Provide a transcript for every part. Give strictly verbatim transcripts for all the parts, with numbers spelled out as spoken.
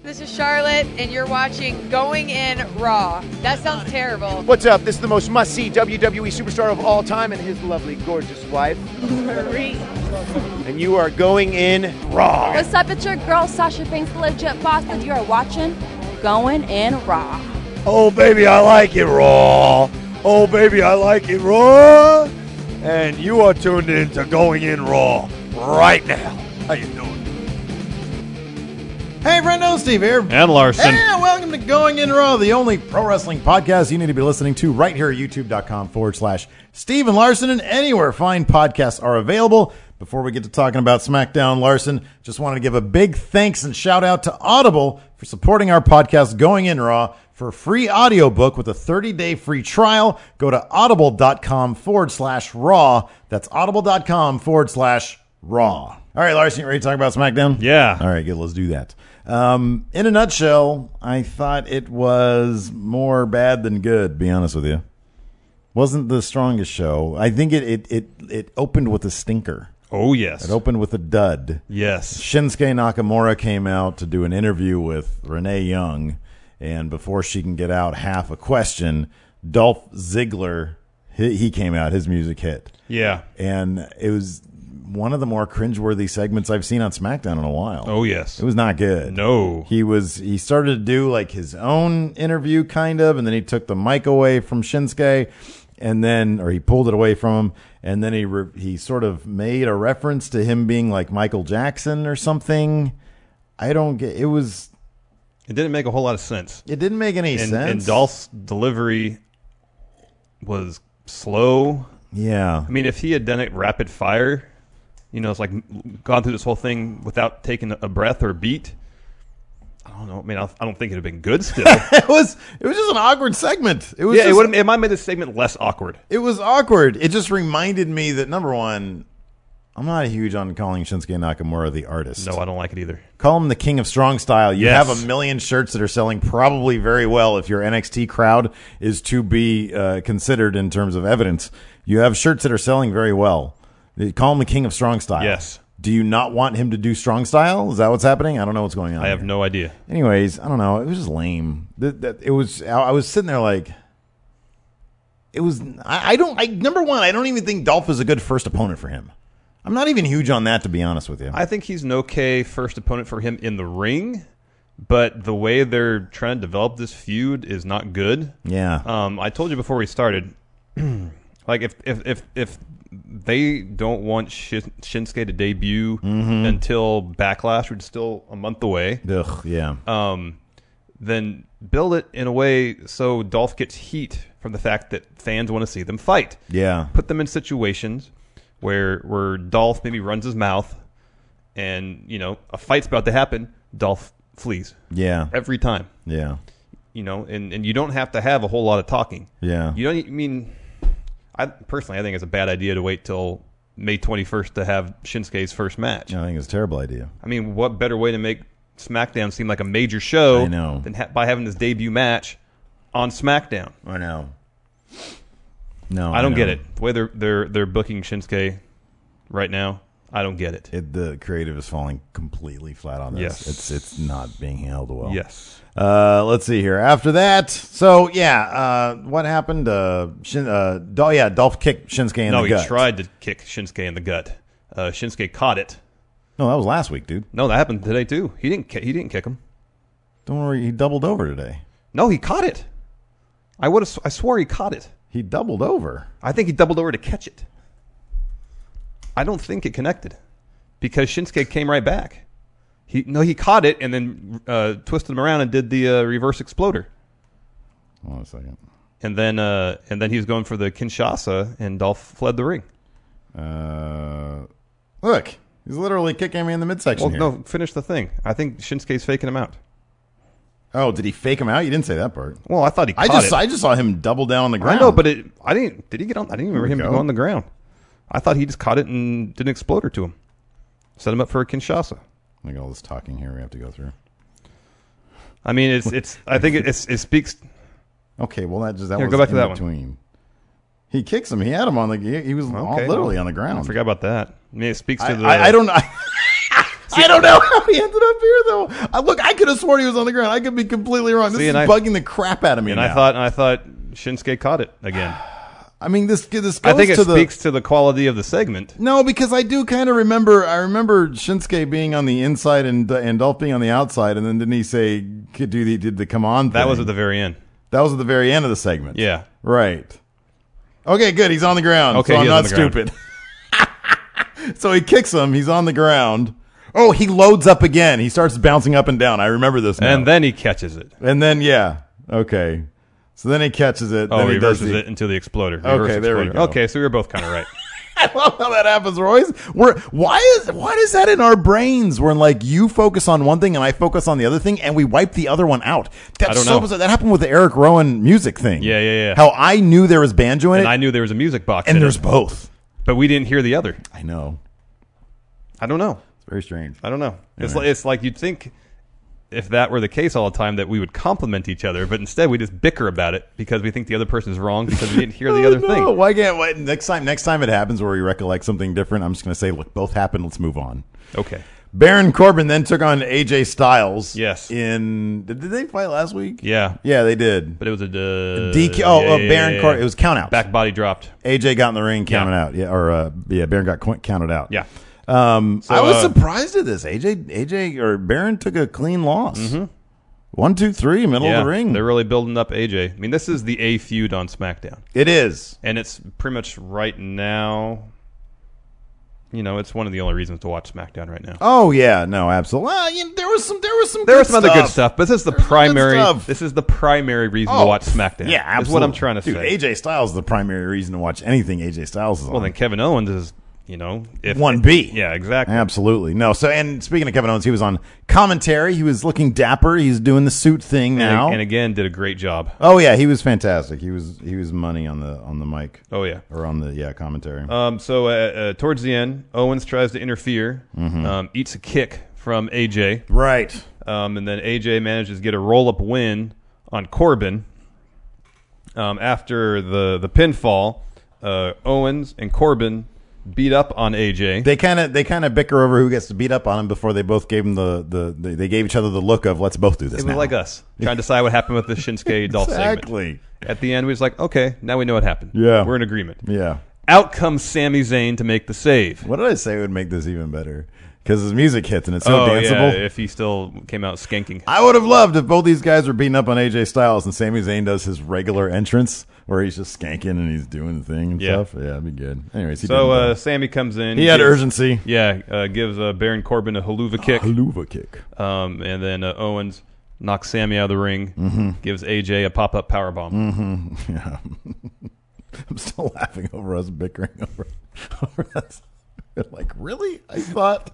This is Charlotte, and you're watching Going In Raw. That sounds terrible. What's up? This is the most must-see W W E superstar of all time and his lovely, gorgeous wife, Marie. And you are Going In Raw. What's up? It's your girl, Sasha Banks, the legit boss, and you are watching Going In Raw. Oh, baby, I like it raw. Oh, baby, I like it raw. And you are tuned in to Going In Raw right now. How you doing? Hey, Brendo, Steve here. And Larson. And welcome to Going In Raw, the only pro wrestling podcast you need to be listening to right here at youtube.com forward slash Steve and Larson, and anywhere fine podcasts are available. Before we get to talking about SmackDown, Larson, just wanted to give a big thanks and shout out to Audible for supporting our podcast Going In Raw. For a free audiobook with a thirty-day free trial, go to audible.com forward slash raw. That's audible.com forward slash raw. All right, Larson, you ready to talk about SmackDown? Yeah. All right, good. Let's do that. Um, in a nutshell, I thought it was more bad than good, to be honest with you. Wasn't the strongest show. I think it, it, it, it opened with a stinker. Oh, yes. It opened with a dud. Yes. Shinsuke Nakamura came out to do an interview with Renee Young, and before she can get out half a question, Dolph Ziggler, he, he came out, his music hit. Yeah. And it was one of the more cringeworthy segments I've seen on SmackDown in a while. Oh, yes. It was not good. No. He was he started to do like his own interview kind of, and then he took the mic away from Shinsuke, and then or he pulled it away from him, and then he re, he sort of made a reference to him being like Michael Jackson or something. I don't get it was It didn't make a whole lot of sense. It didn't make any and, sense. And Dolph's delivery was slow. Yeah. I mean, if he had done it rapid fire, you know, it's like gone through this whole thing without taking a breath or a beat. I don't know. I mean, I don't think it'd have been good still. it was it was just an awkward segment. It was yeah, just, it would it might have made the segment less awkward. It was awkward. It just reminded me that, number one, I'm not huge on calling Shinsuke Nakamura the artist. No, I don't like it either. Call him the king of strong style. You Yes. have a million shirts that are selling probably very well if your N X T crowd is to be uh, considered in terms of evidence. You have shirts that are selling very well. They call him the king of strong style. Yes. Do you not want him to do strong style? Is that what's happening? I don't know what's going on. I have here. no idea. Anyways, I don't know. It was just lame. That, that, it was. I was sitting there like, it was. I, I don't. I number one, I don't even think Dolph is a good first opponent for him. I'm not even huge on that, to be honest with you. I think he's an okay first opponent for him in the ring, but the way they're trying to develop this feud is not good. Yeah. Um, I told you before we started, like if if if if they don't want Shin- Shinsuke to debut mm-hmm. until Backlash, which is still a month away, Ugh, yeah. um, then build it in a way so Dolph gets heat from the fact that fans want to see them fight. Yeah. Put them in situations where where Dolph maybe runs his mouth, and you know a fight's about to happen. Dolph flees. Yeah. Every time. Yeah. You know, and, and you don't have to have a whole lot of talking. Yeah. You don't I mean. I personally, I think it's a bad idea to wait till May twenty-first to have Shinsuke's first match. I think it's a terrible idea. I mean, what better way to make SmackDown seem like a major show I know. than ha- by having this debut match on SmackDown? I know. No, I don't I get know. it. The way they're they're they're booking Shinsuke right now, I don't get it. It, the creative is falling completely flat on this. Yes. It's it's not being handled well. Yes. Uh, let's see here. After that, so yeah, uh, what happened? Uh, Shin, uh, Dol- yeah, Dolph kicked Shinsuke in no, the he gut. tried to kick Shinsuke in the gut. Uh, Shinsuke caught it. No, that was last week, dude. No, that happened today too. He didn't. Ki- he didn't kick him. Don't worry, he doubled over today. No, he caught it. I would have. I swore he caught it. He doubled over. I think he doubled over to catch it. I don't think it connected because Shinsuke came right back. He no, he caught it and then uh, twisted him around and did the uh, reverse exploder. Hold on a second. And then uh, and then he was going for the Kinshasa, and Dolph fled the ring. Uh, look, he's literally kicking me in the midsection Well, here. no, finish the thing. I think Shinsuke's faking him out. Oh, did he fake him out? You didn't say that part. Well, I thought he. I Caught just it. I just saw him double down on the ground. I know, but it. I didn't. Did he get on? I didn't remember There him we to go. go on the ground. I thought he just caught it and did an exploder to him. Set him up for a Kinshasa. Look at all this talking here we have to go through. I mean, it's it's. I think it, it's, it speaks. Okay, well that just that Here, was go back to in that one. between. He kicks him. He had him on the. He, he was all, Okay, literally well, on the ground. I forgot about that. I mean, it speaks to I, the. I, I don't know. I don't know how he ended up here though. I, look, I could have sworn he was on the ground. I could be completely wrong. This See, is and I- bugging the crap out of me And now. I thought, and I thought Shinsuke caught it again. I mean, this this goes I think it to the speaks to the quality of the segment. no, because I do kind of remember. I remember Shinsuke being on the inside and and Dolph being on the outside, and then didn't he say could do the did the come on? That thing? was at the very end. that was at the very end of the segment. Yeah. right. Okay, good. He's on the ground. Okay, so I'm he is not on the ground. stupid. So he kicks him. He's on the ground. Oh, he loads up again. He starts bouncing up and down. I remember this now. And then he catches it. and then yeah, okay. So then he catches it. Oh, then he does reverses the, it into the exploder. Reverse Okay, there we exploder. go. Okay, so we were both kind of right. I love how that happens, Royce. We're why is why is that in our brains? Where like you focus on one thing and I focus on the other thing, and we wipe the other one out. That's I don't so know. bizarre. That happened with the Eric Rowan music thing. Yeah, yeah, yeah. How I knew there was banjo in And it, I knew there was a music box and in there's it, both. but we didn't hear the other. I know. I don't know. It's very strange. I don't know. It's Anyway. like, it's like you'd think if that were the case all the time that we would compliment each other, but instead we just bicker about it because we think the other person is wrong because we didn't hear the other No, thing. why can't wait? Next time, next time it happens where we recollect something different, I'm just going to say, look, both happened. Let's move on. Okay. Baron Corbin then took on A J Styles. Yes. In did, did they fight last week? Yeah. Yeah, they did. But it was a uh, D Q. Oh, yeah, uh, yeah, Baron yeah, Corbin. yeah. It was count out. Back body dropped. A J got in the ring, counted Yeah. out. Yeah, or uh, yeah, Baron got qu- counted out. Yeah. Um, So, I was uh, surprised at this. A J, A J, or Baron took a clean loss. Mm-hmm. One, two, three, middle Yeah. of the ring. They're really building up A J. I mean, this is the A feud on SmackDown. It is. And it's pretty much right now, you know, it's one of the only reasons to watch SmackDown right now. Oh yeah, no, absolutely. Well, you know, there was some, there was some, There good was some other stuff. good stuff, but this is the There's some good primary. stuff. This is the primary reason Oh, to watch SmackDown. Yeah, absolutely. Is what I'm trying to Dude, say. A J Styles is the primary reason to watch anything A J Styles is on. Well, then Kevin Owens is, you know, if one B. Yeah, exactly. Absolutely. No, so, and speaking of Kevin Owens, he was on commentary. He was looking dapper. He's doing the suit thing And, now. and again, did a great job. Oh yeah, he was fantastic. He was he was money on the on the mic Oh yeah. or on the yeah commentary. Um. So uh, uh, towards the end, Owens tries to interfere, Mm-hmm. um, eats a kick from A J, right. um, and then A J manages to get a roll up win on Corbin. Um, after the the pinfall, uh, Owens and Corbin beat up on A J. They kind of they kind of bicker over who gets to beat up on him before they both gave him the, the, the they gave each other the look of let's both do this It was now. like us trying to decide what happened with the Shinsuke Dolph segment. Exactly. At the end, we was like, okay, now we know what happened. Yeah. We're in agreement. Yeah. Out comes Sami Zayn to make the save. What did I say would make this even better? Because his music hits and it's so oh, danceable. yeah, if he still came out skanking. I would have loved if both these guys were beating up on A J Styles and Sami Zayn does his regular entrance where he's just skanking and he's doing the thing and Yeah. stuff. Yeah, that'd be good. Anyways, he So didn't, uh, though. Sammy comes in. he had gives- urgency. Yeah, uh, gives uh, Baron Corbin a haluva kick. Haluva kick. Um, and then uh, Owens knocks Sammy out of the ring, Mm-hmm. gives A J a pop-up powerbomb. Yeah. I'm still laughing over us bickering over, over that. Like, really? I thought.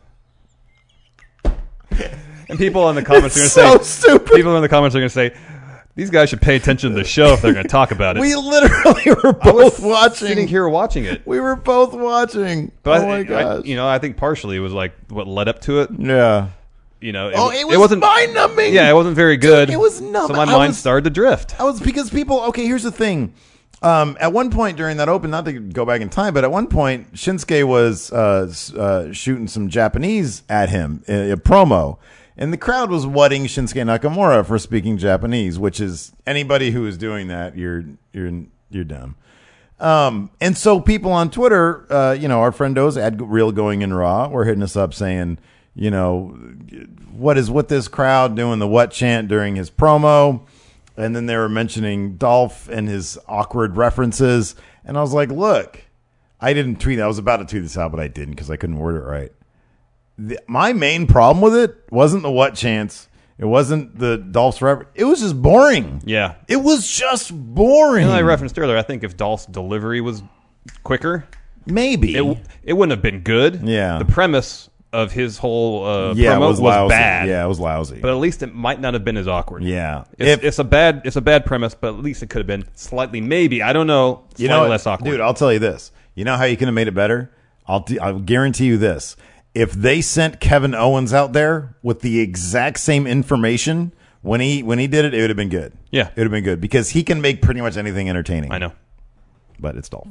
And people in the comments It's are going to so say, stupid. people in the comments are going to say, these guys should pay attention to the show if they're going to talk about it. We literally were I was both watching. sitting here watching it. We were both watching. But oh I, my I- gosh. you know, I think partially it was like what led up to it. yeah. You know, Oh, w- it was wasn't mind-numbing. Yeah, it wasn't very good. it was numb. So my I mind was- started to drift. I was because people. Okay, here's the thing. Um, at one point during that open, not to go back in time, but at one point Shinsuke was uh, s- uh, shooting some Japanese at him, a, a promo, and the crowd was whatting Shinsuke Nakamura for speaking Japanese, which is anybody who is doing that, you're you're you're dumb. Um, and so people on Twitter, uh, you know, our friendos at Real Going in Raw were hitting us up saying, you know, what is with this crowd doing the what chant during his promo? And then they were mentioning Dolph and his awkward references. And I was like, look, I didn't tweet. I was about to tweet this out, but I didn't because I couldn't word it right. The, my main problem with it wasn't the what chants. It wasn't the Dolph's reference. It was just boring. Yeah. It was just boring. And I referenced earlier, I think if Dolph's delivery was quicker, Maybe. it it wouldn't have been good. Yeah. The premise of his whole uh, yeah, promo it was, was, lousy. bad. Yeah, it was lousy. But at least it might not have been as awkward. yeah. It's, If- it's a bad it's a bad premise, but at least it could have been slightly, maybe, I don't know, slightly you know, less awkward. Dude, I'll tell you this. You know how you could have made it better? I'll t- I'll guarantee you this. If they sent Kevin Owens out there with the exact same information when he when he did it, it would have been good. Yeah. It would have been good because he can make pretty much anything entertaining. I know. But it's Dolph.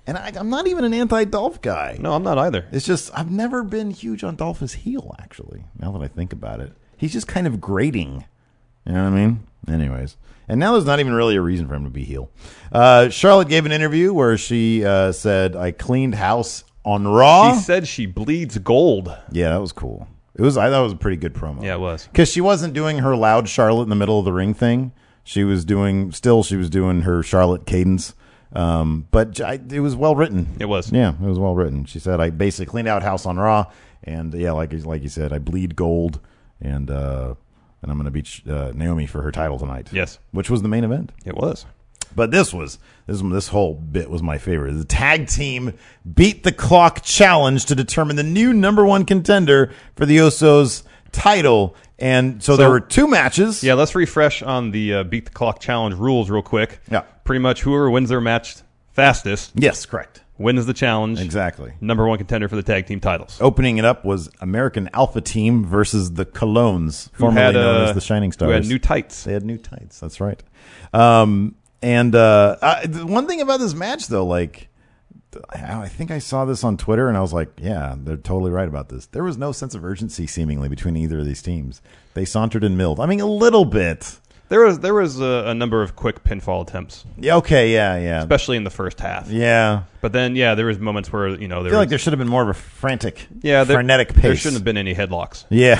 And I, I'm not even an anti-Dolph guy. No, I'm not either. It's just I've never been huge on Dolph as heel, actually, now that I think about it. He's just kind of grating. You know what I mean? Anyways. And now there's not even really a reason for him to be heel. Uh, Charlotte gave an interview where she uh, said, I cleaned house on Raw. She said she bleeds gold. Yeah, that was cool. It was. I thought it was a pretty good promo. Yeah, it was. Because she wasn't doing her loud Charlotte in the middle of the ring thing. She was doing, still she was doing her Charlotte cadence. Um, but I, it was well written. It was. Yeah, it was well written. She said, I basically cleaned out house on Raw. And yeah, like, like you said, I bleed gold. And, uh, and I'm going to beat uh, Naomi for her title tonight. Yes. Which was the main event. It was. But this was, this this whole bit was my favorite. The tag team beat the clock challenge to determine the new number one contender for the Usos title. And so, so there were two matches. Yeah, let's refresh on the uh, beat the clock challenge rules real quick. Yeah. Pretty much whoever wins their match fastest. Yes, correct. Wins the challenge. Exactly. Number one contender for the tag team titles. Opening it up was American Alpha Team versus the Colognes, formerly had, uh, known as the Shining Stars. Who had new tights. They had new tights. That's right. Um, and uh, I, the one thing about this match, though, like, I, I think I saw this on Twitter, and I was like, yeah, they're totally right about this. There was no sense of urgency, seemingly, between either of these teams. They sauntered and milled. I mean, a little bit. There was there was a, a number of quick pinfall attempts. Yeah, okay, yeah, yeah. Especially in the first half. Yeah. But then, yeah, there was moments where, you know, there I feel was, like there should have been more of a frantic, yeah, there, frenetic pace. There shouldn't have been any headlocks. Yeah.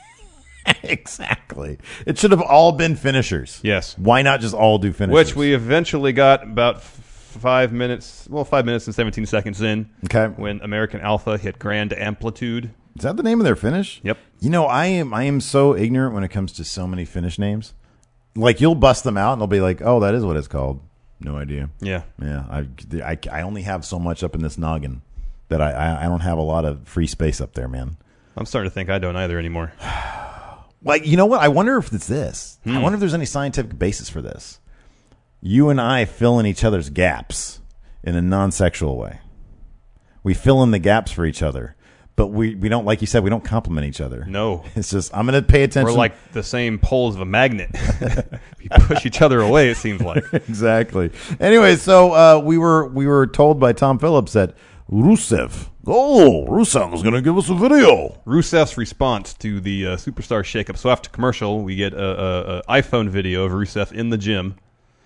Exactly. It should have all been finishers. Yes. Why not just all do finishers? Which we eventually got about f- five minutes, well, five minutes and seventeen seconds in. Okay. When American Alpha hit Grand Amplitude. Is that the name of their finish? Yep. You know, I am I am so ignorant when it comes to so many finish names. Like, you'll bust them out and they'll be like, oh, that is what it's called. No idea. Yeah. Yeah. I, I, I only have so much up in this noggin that I, I, I don't have a lot of free space up there, man. I'm starting to think I don't either anymore. Like, you know what? I wonder if it's this. Hmm. I wonder if there's any scientific basis for this. You and I fill in each other's gaps in a non-sexual way. We fill in the gaps for each other. But we, we don't, like you said, we don't compliment each other. No. It's just, I'm going to pay attention. We're like the same poles of a magnet. We push each other away, it seems like. Exactly. Anyway, so uh, we were we were told by Tom Phillips that Rusev, oh, Rusev's going to give us a video. Rusev's response to the uh, Superstar Shakeup. So after commercial, we get a, a, a iPhone video of Rusev in the gym.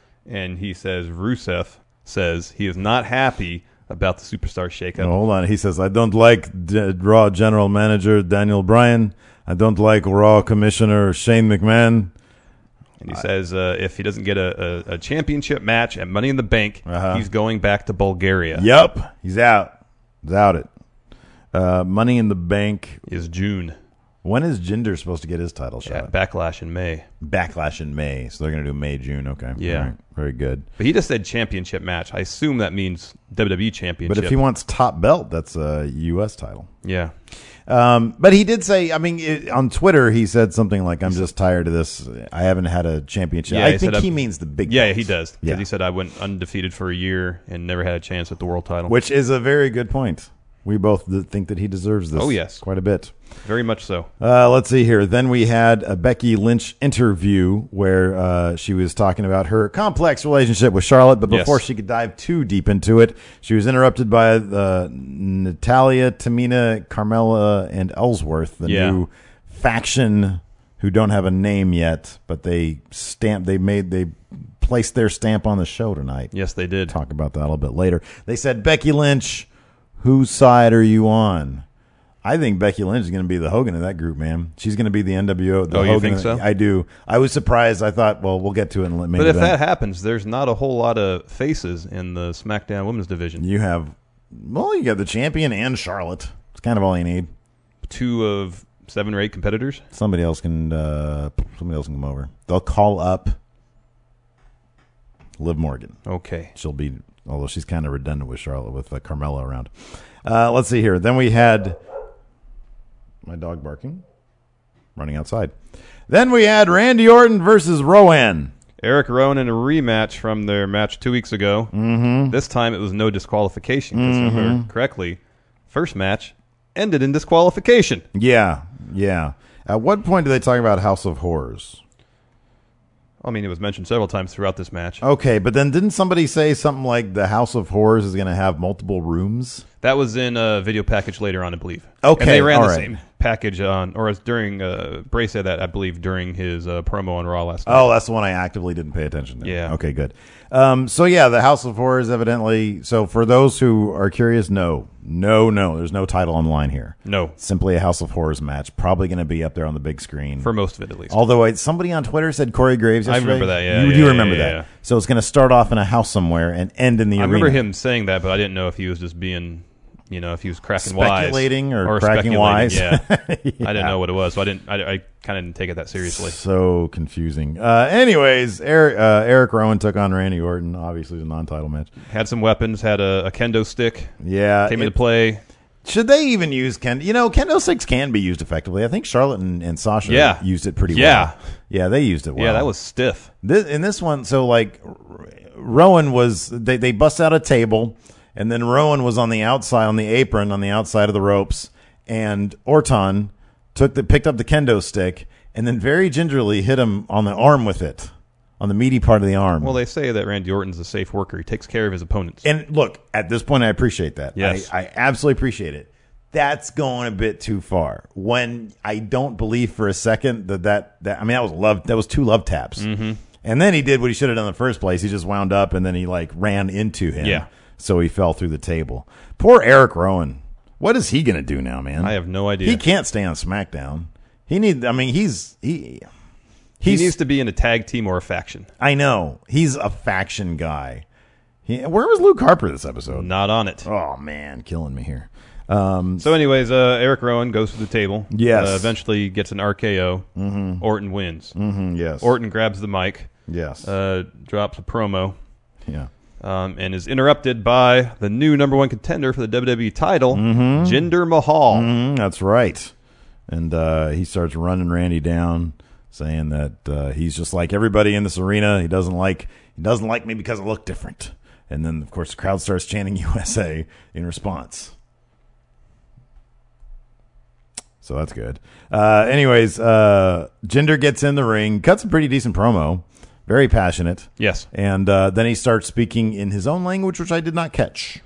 And he says, Rusev says he is not happy about the Superstar Shakeup. No, hold on. He says, I don't like D- Raw General Manager Daniel Bryan. I don't like Raw Commissioner Shane McMahon. And he I, says uh, if he doesn't get a, a, a championship match at Money in the Bank, uh-huh. he's going back to Bulgaria. Yep. He's out. He's out it. Uh, Money in the Bank is June. When is Jinder supposed to get his title shot? Yeah, Backlash in May. Backlash in May. So they're going to do May, June. Okay. Yeah. Right. Very good. But he just said championship match. I assume that means W W E championship. But if he wants top belt, that's a U S title. Yeah. Um, but he did say, I mean, it, on Twitter, he said something like, I'm just tired of this. I haven't had a championship. Yeah, I he think said, he means the big Yeah, belts. he does. Because yeah. he said I went undefeated for a year and never had a chance at the world title. Which is a very good point. We both think that he deserves this. Oh, yes. Quite a bit. Very much so. Uh, let's see here. Then we had a Becky Lynch interview where uh, she was talking about her complex relationship with Charlotte. But before yes. she could dive too deep into it, she was interrupted by uh, Natalia, Tamina, Carmella, and Ellsworth, the yeah. new faction who don't have a name yet, but they stamp. They made they placed their stamp on the show tonight. Yes, they did. Talk about that a little bit later. They said, Becky Lynch, whose side are you on? I think Becky Lynch is going to be the Hogan of that group, man. She's going to be the N W O. The oh, Hogan you think of, so? I do. I was surprised. I thought, well, we'll get to it in a minute. But if that happens, there's not a whole lot of faces in the SmackDown Women's division. You have, well, you got the champion and Charlotte. It's kind of all you need. Two of seven or eight competitors. Somebody else can. Uh, somebody else can come over. They'll call up Liv Morgan. Okay, she'll be. Although she's kind of redundant with Charlotte with uh, Carmella around. Uh, let's see here. Then we had my dog barking, running outside. Then we had Randy Orton versus Rowan. Eric Rowan in a rematch from their match two weeks ago. Mm-hmm. This time it was no disqualification. Because mm-hmm. if I remember correctly, first match ended in disqualification. Yeah, yeah. At what point do they talk about House of Horrors? I mean, it was mentioned several times throughout this match. Okay, but then didn't somebody say something like the House of Horrors is going to have multiple rooms? That was in a video package later on, I believe. Okay, and they ran all the right. same package on, or as during uh, Bray said that I believe during his uh, promo on Raw last night. Oh, that's the one I actively didn't pay attention to. Yeah. Okay, good. Um, so yeah, the House of Horrors evidently. So for those who are curious, no, no, no, there's no title on the line here. No, Simply a House of Horrors match, probably going to be up there on the big screen for most of it at least. Although I, somebody on Twitter said Corey Graves I yesterday. remember that, yeah, You yeah, do yeah, remember yeah, that. yeah. So it's going to start off in a house somewhere and end in the I arena. remember him saying that, but I didn't know if he was just being, you know, if he was cracking wise. Speculating or or cracking speculating, wise. Yeah. Yeah. I didn't know what it was, so I didn't. I, I kind of didn't take it that seriously. So confusing. Uh, anyways, Eric, uh, Eric Rowan took on Randy Orton. Obviously, it was a non-title match. Had some weapons. Had a, a kendo stick. Yeah. Came it- into play. Should they even use kendo? You know, kendo sticks can be used effectively. I think Charlotte and, and Sasha Yeah. used it pretty Yeah. well. Yeah, they used it well. Yeah, that was stiff. This, in this one, so like Rowan was, they, they bust out a table, and then Rowan was on the outside, on the apron, on the outside of the ropes, and Orton took the picked up the kendo stick, and then very gingerly hit him on the arm with it, on the meaty part of the arm. Well, they say that Randy Orton's a safe worker. He takes care of his opponents. And look, at this point, I appreciate that. Yes. I, I absolutely appreciate it. That's going a bit too far. When I don't believe for a second that that, that I mean, that was love. That was two love taps. Mm-hmm. And then he did what he should have done in the first place. He just wound up and then he like ran into him. Yeah. So he fell through the table. Poor Eric Rowan. What is he going to do now, man? I have no idea. He can't stay on SmackDown. He need. I mean, he's he. He He's, needs to be in a tag team or a faction. I know he's a faction guy. He, where was Luke Harper this episode? Not on it. Oh man, killing me here. Um, So, anyways, uh, Eric Rowan goes to the table. Yes. Uh, eventually gets an R K O. Mm-hmm. Orton wins. mhm, yes. Orton grabs the mic. Yes. Uh, drops a promo. yeah. Um, and is interrupted by the new number one contender for the W W E title, Mm-hmm. Jinder Mahal. Mhm, that's right. And uh, he starts running Randy down, saying that uh, he's just like everybody in this arena. He doesn't like he doesn't like me because I look different. And then, of course, the crowd starts chanting U S A in response. So that's good. Uh, anyways, uh, Jinder gets in the ring, cuts a pretty decent promo, very passionate. Yes. And uh, then he starts speaking in his own language, which I did not catch.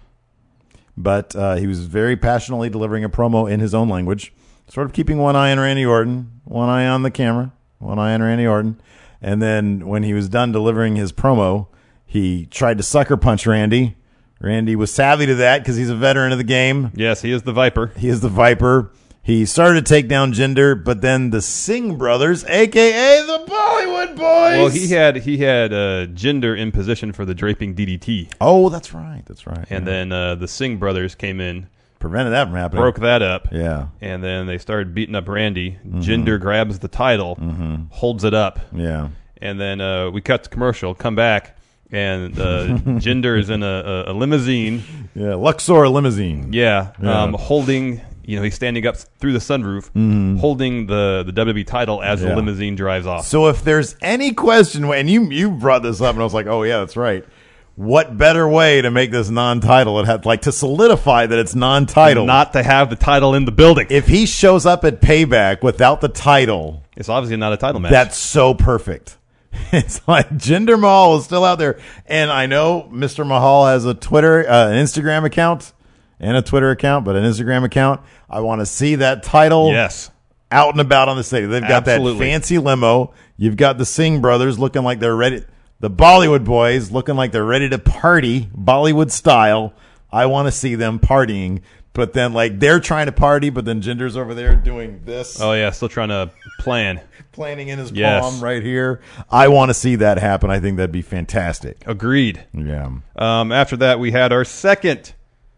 But uh, he was very passionately delivering a promo in his own language, sort of keeping one eye on Randy Orton, one eye on the camera, one eye on Randy Orton. And then when he was done delivering his promo, he tried to sucker punch Randy. Randy was savvy to that because he's a veteran of the game. Yes, he is the Viper. He is the Viper. He started to take down Jinder, but then the Singh brothers, a k a the Bollywood Boys. Well, he had he had uh, Jinder in position for the draping D D T. Oh, that's right. That's right. And yeah. then uh, the Singh brothers came in, prevented that from happening. broke that up. Yeah. And then they started beating up Randy. Jinder grabs the title, holds it up. Yeah. And then uh, we cut to commercial, come back, and uh, Jinder is in a, a, a limousine. Yeah. Luxor limousine. Yeah, Yeah. Um, holding, you know, he's standing up through the sunroof, holding the, the W W E title as Yeah. the limousine drives off. So if there's any question, and you you brought this up, and I was like, oh yeah, that's right. What better way to make this non-title? It had like to solidify that it's non-title. Not to have the title in the building. If he shows up at Payback without the title, It's obviously not a title match. that's so perfect. It's like Jinder Mahal is still out there, and I know Mister Mahal has a Twitter, uh, an Instagram account, and a Twitter account, but an Instagram account. I want to see that title. Yes. Out and about on the stage. They've got Absolutely. that fancy limo. You've got the Singh brothers looking like they're ready. The Bollywood boys looking like they're ready to party, Bollywood style. I want to see them partying. But then, like, they're trying to party, but then Jinder's over there doing this, Oh, yeah, still trying to plan. planning in his Yes. palm right here. I want to see that happen. I think that'd be fantastic. Agreed. Yeah. Um, after that, we had our second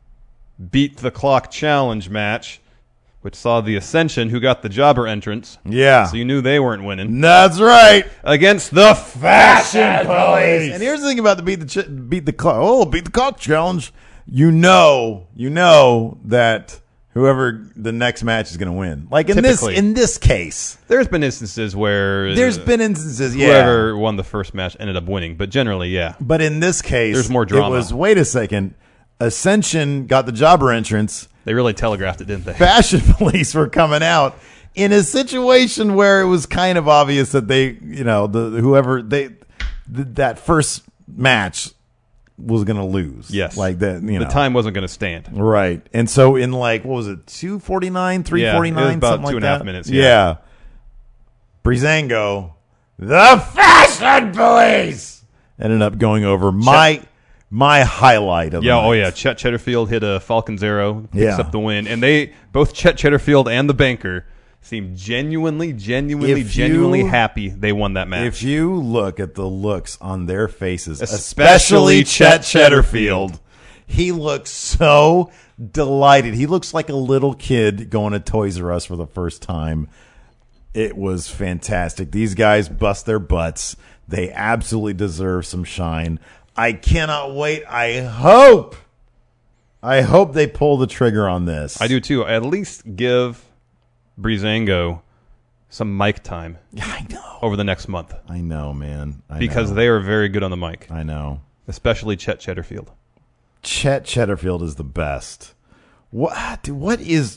Beat the Clock Challenge match, which saw the Ascension, who got the jobber entrance. Yeah. So you knew they weren't winning. That's right. Against the Fashion Police. And here's the thing about the beat the ch- beat the clock. Oh, beat the clock challenge. You know, you know that whoever the next match is going to win. Like in Typically. this in this case, There's been instances where there's uh, been instances. Yeah, whoever won the first match ended up winning, but generally, yeah. but in this case, There's more drama. It was wait a second. Ascension got the jobber entrance. They really telegraphed it, didn't they? Fashion Police were coming out, in a situation where it was kind of obvious that they, you know, the whoever they th- that first match was going to lose. Yes. Like that, you know. The time wasn't going to stand. Right. And so in like, what was it, two forty-nine, three forty-nine, yeah, it was about something two like and a half that? minutes. Yeah. Yeah. Breezango, the Fashion Police, ended up going over my Chet- my highlight of Yeah, the night. oh yeah. Chet Cheddarfield hit a Falcon Zero, picks Yeah. up the win. And they, both Chet Cheddarfield and the banker, seemed genuinely, genuinely, If genuinely you- happy they won that match. If you look at the looks on their faces, Especially especially Chet Chet Cheddarfield, he looks so delighted. He looks like a little kid going to Toys R Us for the first time. It was fantastic. These guys bust their butts. They absolutely deserve some shine. I cannot wait. I hope, I hope they pull the trigger on this. I do too. At least give Breezango some mic time I know. over the next month. I know, man. I Because know. they are very good on the mic. I know. Especially Chet Cheddarfield. Chet Cheddarfield is the best. What? Dude, what is?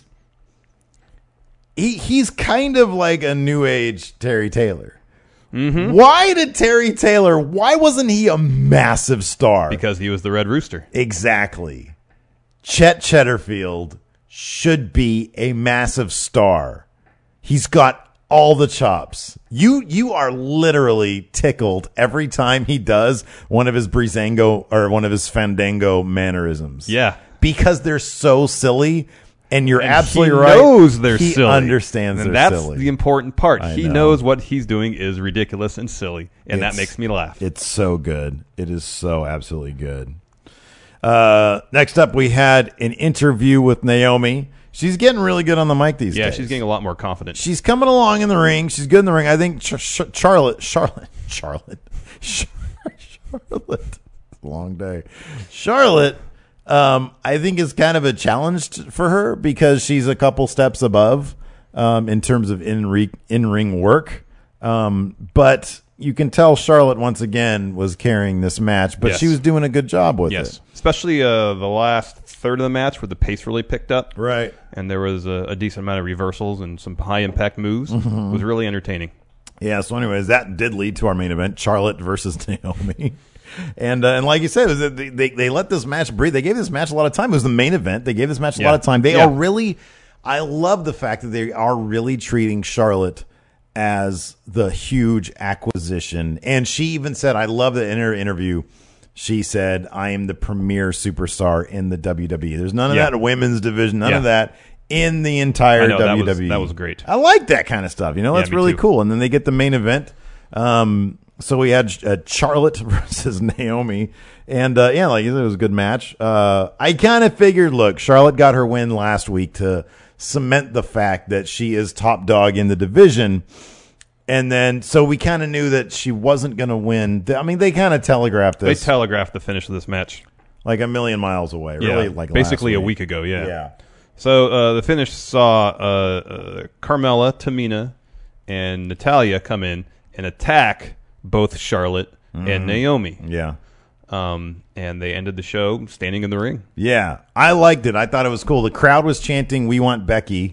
He he's kind of like a new age Terry Taylor. Mm-hmm. Why did Terry Taylor? Why wasn't he a massive star? Because he was the Red Rooster. Exactly. Chet Cheddarfield should be a massive star. He's got all the chops. You you are literally tickled every time he does one of his Breezango or one of his Fandango mannerisms. Yeah. Because they're so silly, and you're And absolutely he right. knows they're he silly. understands and they're that's silly. the important part. I he know. knows what he's doing is ridiculous and silly, and that It's- makes me laugh. It's so good. It is so absolutely good. Uh, next up, we had an interview with Naomi. She's getting really good on the mic these yeah, days. she's getting a lot more confident. She's coming along in the ring. She's good in the ring. I think Ch- Ch- Charlotte, Charlotte, Charlotte, Char- Charlotte. Long day. Charlotte, um, I think is kind of a challenge t- for her because she's a couple steps above um, in terms of in re- in ring work. Um, but you can tell Charlotte once again was carrying this match, but Yes. she was doing a good job with yes, it. especially uh, the last third of the match where the pace really picked up. Right. And there was a, a decent amount of reversals and some high impact moves. Mm-hmm. It was really entertaining. Yeah, so anyways, that did lead to our main event, Charlotte versus Naomi. And uh, and like you said, it was, they, they they let this match breathe. They gave this match a lot of time. It was the main event. They gave this match a Yeah. lot of time. They Yeah. are really, I love the fact that they are really treating Charlotte as the huge acquisition. And she even said, I love that in her interview, she said, I am the premier superstar in the W W E. There's none of Yeah. that women's division, none Yeah. of that in the entire I know, that W was- W E. that was great. I like that kind of stuff. You know, Yeah, that's me really too. cool. And then they get the main event. Um, so we had uh, Charlotte versus Naomi, and uh, yeah, like you said, it was a good match. Uh, I kind of figured, look, Charlotte got her win last week to cement the fact that she is top dog in the division, and then so we kind of knew that she wasn't going to win. I mean, they kind of telegraphed They this telegraphed the finish of this match. like a million miles away. Yeah, Really, like basically last a week ago. Yeah. Yeah. So uh, the finish saw uh, uh, Carmella, Tamina, and Natalia come in and attack both Charlotte and Naomi. Yeah. Um, and they ended the show standing in the ring. Yeah, I liked it. I thought it was cool. The crowd was chanting, "We want Becky."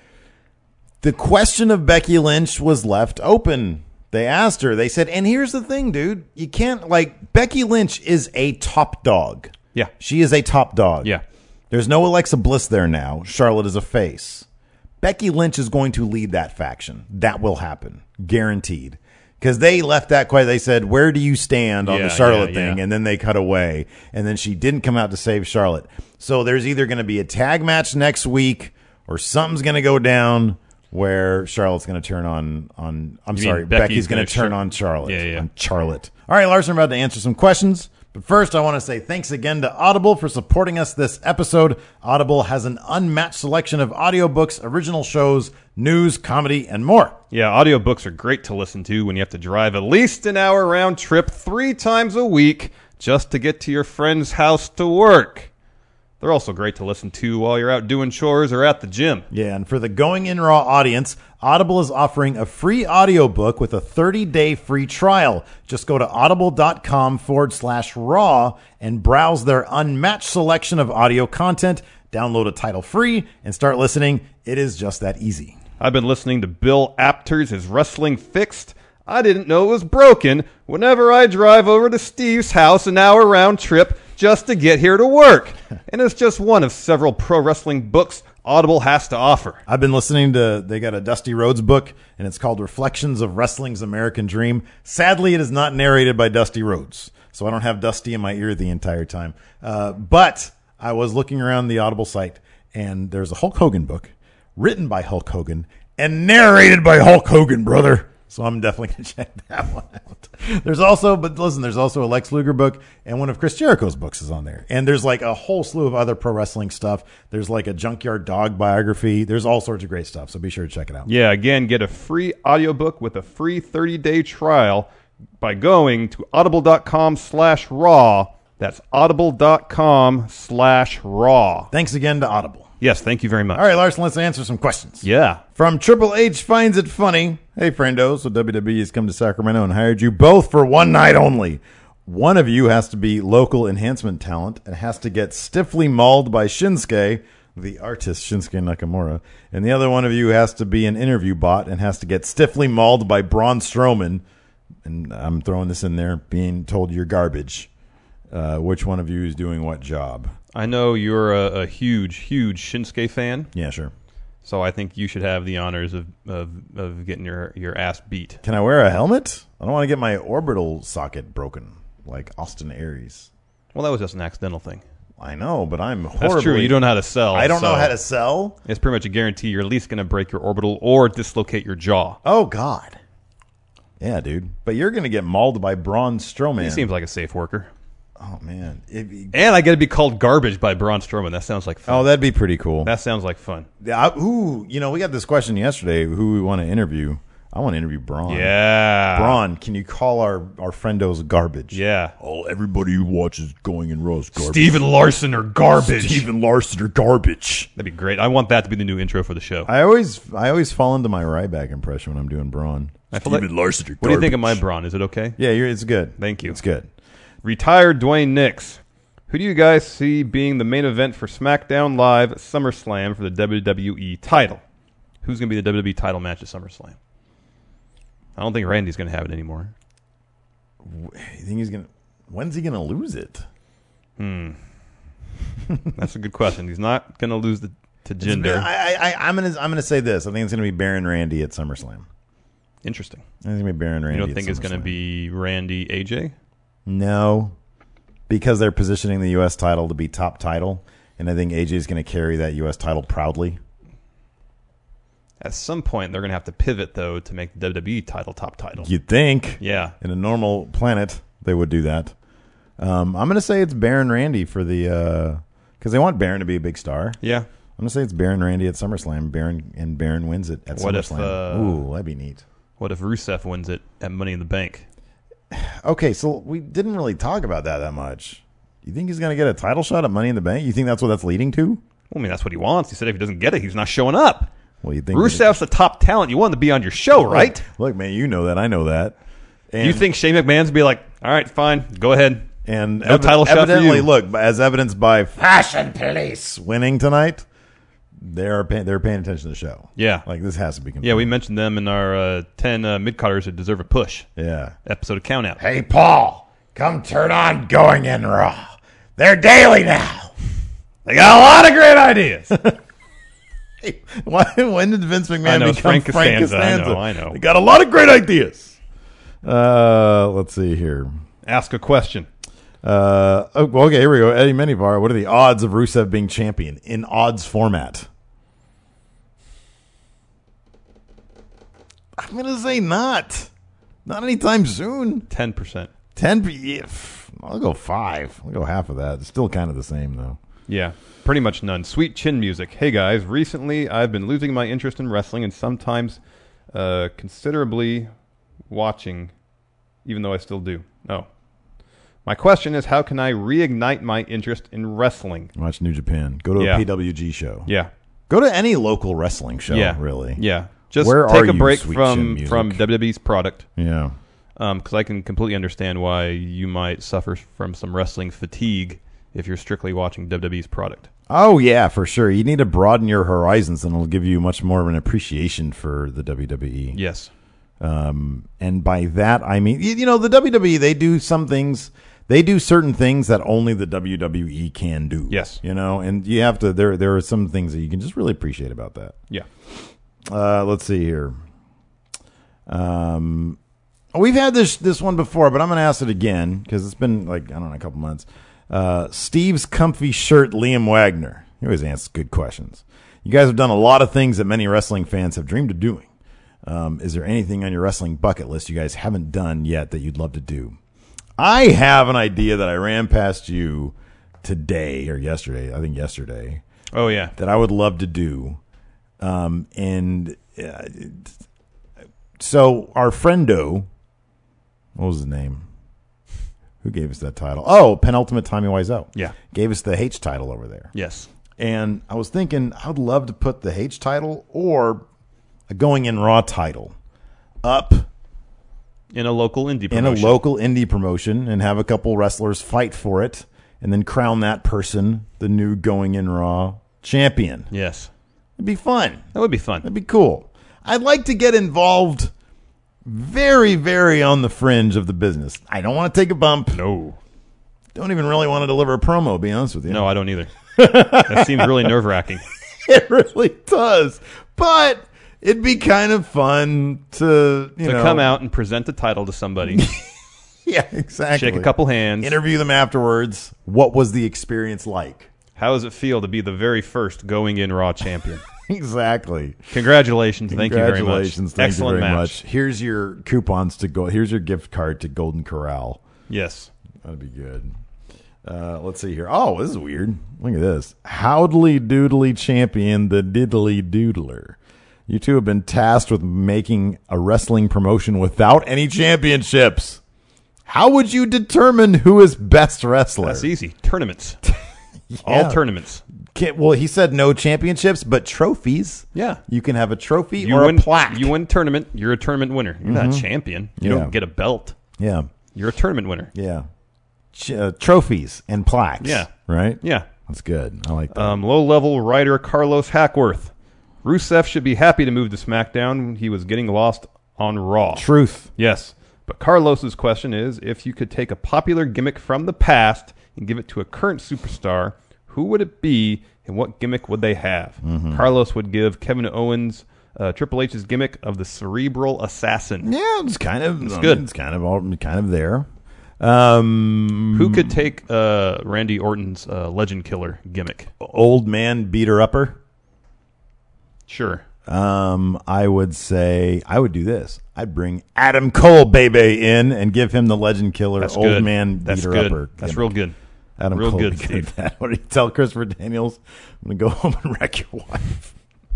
The question of Becky Lynch was left open. They asked her. They said, and here's the thing, dude. You can't, like, Becky Lynch is a top dog. Yeah. She is a top dog. Yeah. There's no Alexa Bliss there now. Charlotte is a face. Becky Lynch is going to lead that faction. That will happen. Guaranteed. Because they left that quiet. They said, where do you stand on Yeah, the Charlotte yeah, thing? yeah. And then they cut away. And then she didn't come out to save Charlotte. So there's either going to be a tag match next week or something's going to go down where Charlotte's going to turn on, on I'm You sorry, mean Becky's Becky's going gonna to turn Char- on Charlotte. Yeah, yeah. On Charlotte. All right, Larson, we're about to answer some questions. But first, I want to say thanks again to Audible for supporting us this episode. Audible has an unmatched selection of audiobooks, original shows, news, comedy, and more. Yeah, audiobooks are great to listen to when you have to drive at least an hour round trip three times a week just to get to your friend's house to work. They're also great to listen to while you're out doing chores or at the gym. Yeah, and for the Going In Raw audience, Audible is offering a free audiobook with a thirty-day free trial. Just go to audible.com forward slash raw and browse their unmatched selection of audio content. Download a title free and start listening. It is just that easy. I've been listening to Bill Apter's Is Wrestling Fixed? I didn't know it was broken whenever I drive over to Steve's house an hour round trip just to get here to work. And it's just one of several pro wrestling books Audible has to offer. I've been listening to, they got a Dusty Rhodes book, and it's called Reflections of Wrestling's American Dream. Sadly, it is not narrated by Dusty Rhodes, so I don't have Dusty in my ear the entire time. Uh, but I was looking around the Audible site, and there's a Hulk Hogan book written by Hulk Hogan and narrated by Hulk Hogan, brother. So I'm definitely going to check that one out. There's also, but listen, there's also a Lex Luger book, and one of Chris Jericho's books is on there. And there's like a whole slew of other pro wrestling stuff. There's like a Junkyard Dog biography. There's all sorts of great stuff. So be sure to check it out. Yeah, again, get a free audiobook with a free thirty-day trial by going to audible.com slash raw. That's audible.com slash raw. Thanks again to Audible. Yes, thank you very much. All right, Larson, let's answer some questions. Yeah. From Triple H Finds It Funny. Hey, friendo, so W W E has come to Sacramento and hired you both for one night only. One of you has to be local enhancement talent and has to get stiffly mauled by Shinsuke, the artist Shinsuke Nakamura. And the other one of you has to be an interview bot and has to get stiffly mauled by Braun Strowman. And I'm throwing this in there, being told you're garbage. Uh, which one of you is doing what job? I know you're a, a huge, huge Shinsuke fan. Yeah, sure. So I think you should have the honors of, of, of getting your, your ass beat. Can I wear a helmet? I don't want to get my orbital socket broken like Austin Aries. Well, that was just an accidental thing. I know, but I'm horribly... That's true. You don't know how to sell. I don't so know how to sell? It's pretty much a guarantee you're at least going to break your orbital or dislocate your jaw. Oh, God. Yeah, dude. But you're going to get mauled by Braun Strowman. He seems like a safe worker. Oh, man. If he... And I get to be called garbage by Braun Strowman. That sounds like fun. Oh, that'd be pretty cool. That sounds like fun. Yeah, I, ooh, you know, we got this question yesterday, who we want to interview. I want to interview Braun. Yeah. Braun, can you call our, our friendos garbage? Yeah. Oh, everybody who watches Going in Raw is garbage. Steven Larson or garbage. Steven Larson or garbage. That'd be great. I want that to be the new intro for the show. I always I always fall into my Ryback impression when I'm doing Braun. I feel Steven like, Larson or garbage. What do you think of my Braun? Is it okay? Yeah, you're, it's good. Thank you. It's good. Retired Dwayne Nix. Who do you guys see being the main event for SmackDown Live SummerSlam for the W W E title? Who's going to be the W W E title match at SummerSlam? I don't think Randy's going to have it anymore. You think he's going to... When's he going to lose it? Hmm. That's a good question. He's not going to lose the, to Jinder. I, I, I'm going to I'm gonna say this. I think it's going to be Baron Randy at SummerSlam. Interesting. I think it's going to be Baron Randy You don't at think it's going to SummerSlam. be Randy A J? No. Because they're positioning the U S title to be top title, and I think A J is going to carry that U S title proudly. At some point, they're going to have to pivot, though, to make the W W E title top title. You'd think. Yeah. In a normal planet, they would do that. Um, I'm going to say it's Baron Randy for the... Because they want Baron to be a big star. Yeah. I'm going to say it's Baron Randy at SummerSlam, Baron and Baron wins it at What if, SummerSlam. uh, Ooh, that'd be neat. What if Rusev wins it at Money in the Bank? Okay, so we didn't really talk about that that much. You think he's going to get a title shot at Money in the Bank? You think that's what that's leading to? Well, I mean, that's what he wants. He said if he doesn't get it, he's not showing up. Well, you think Rusev's the top talent. You want him to be on your show, right? Look, look, man, you know that. I know that. And, You think Shane McMahon's be like, all right, fine, go ahead. and no evi- title shot for evidently, you. look, as evidenced by Fashion Police winning tonight, they're pay- they're paying attention to the show. Yeah. Like, this has to be confirmed. Yeah, we mentioned them in our uh, ten uh, mid-carders that deserve a push Yeah. episode of Count Out. Hey, Paul, come turn on Going in Raw. They're daily now. They got a lot of great ideas. Hey, why, when did Vince McMahon I know, it's become Frank Frank Costanza. I Costanza? know, I know. They got a lot of great ideas. Uh, let's see here. Ask a question. Uh, oh, okay, here we go. Eddie Minivar, what are the odds of Rusev being champion in odds format? I'm going to say not. Not anytime soon. ten percent. ten. Yeah, I'll go five. I'll go half of that. It's still kind of the same, though. Yeah, pretty much none. Sweet chin music. Hey, guys, recently I've been losing my interest in wrestling and sometimes uh, considerably watching, even though I still do. Oh. My question is, how can I reignite my interest in wrestling? Watch New Japan. Go to Yeah. a P W G show. Yeah. Go to any local wrestling show, Yeah. really. Yeah. Just Where take are a you, break Sweet Chin from, Music? from W W E's product. Yeah. Because I can completely understand why you might suffer from some wrestling fatigue if you're strictly watching W W E's product. Oh, yeah, for sure. You need to broaden your horizons, and it'll give you much more of an appreciation for the W W E. Yes. Um, and by that, I mean, you, you know, the W W E, they do some things, they do certain things that only the W W E can do. Yes. You know, and you have to, there, there are some things that you can just really appreciate about that. Yeah. Uh, let's see here. Um, we've had this, this one before, but I'm going to ask it again because it's been like, I don't know, a couple months. Uh, Steve's comfy shirt, Liam Wagner. He always asks good questions. You guys have done a lot of things that many wrestling fans have dreamed of doing. Um, is there anything on your wrestling bucket list you guys haven't done yet that you'd love to do? I have an idea that I ran past you today or yesterday. I think yesterday. Oh, yeah. That I would love to do. Um, and uh, so our friendo, what was his name? Who gave us that title? Oh, Penultimate Tommy Wiseau. Yeah. Gave us the H title over there. Yes. And I was thinking I would love to put the H title or a Going In Raw title up in a local indie promotion. In a local indie promotion and have a couple wrestlers fight for it and then crown that person the new Going In Raw champion. Yes. It'd be fun. That would be fun. That'd be cool. I'd like to get involved very, very on the fringe of the business. I don't want to take a bump. No. Don't even really want to deliver a promo, to be honest with you. No, I don't either. That seems really nerve-wracking. It really does. But it'd be kind of fun to, you to know. come out and present the title to somebody. Yeah, exactly. Shake a couple hands. Interview them afterwards. What was the experience like? How does it feel to be the very first Going In Raw champion? Exactly. Congratulations. Thank you very much. Congratulations. Thank Excellent you very match. much. Here's your coupons to go. Here's your gift card to Golden Corral. Yes. That'd be good. Uh, let's see here. Oh, this is weird. Look at this. Howdly Doodly Champion, the Diddly Doodler. You two have been tasked with making a wrestling promotion without any championships. How would you determine who is best wrestler? That's easy. Tournaments. Yeah. All tournaments. Can't, well, he said no championships, but trophies. Yeah. You can have a trophy You or win, a plaque. You win a tournament, you're a tournament winner. You're not a champion. You Yeah. don't get a belt. Yeah. You're a tournament winner. Yeah. Ch- uh, trophies and plaques. Yeah. Right? Yeah. That's good. I like that. Um, low-level writer Carlos Hackworth. Rusev should be happy to move to SmackDown. He was getting lost on Raw. Truth. Yes. But Carlos's question is, if you could take a popular gimmick from the past and give it to a current superstar, who would it be and what gimmick would they have? Mm-hmm. Carlos would give Kevin Owens uh, Triple H's gimmick of the Cerebral Assassin. Yeah, it's kind of It's I good. mean, it's kind of all kind of there. Um, Who could take uh, Randy Orton's uh, Legend Killer gimmick? old man beater upper? Sure. Um, I would say I would do this. I'd bring Adam Cole, baby, in and give him the Legend Killer That's old good. man That's beater good. upper. That's gimmick. real good. Adam real Cole good, would be good at Steve. that. What do you tell Christopher Daniels? I'm gonna go home and wreck your wife.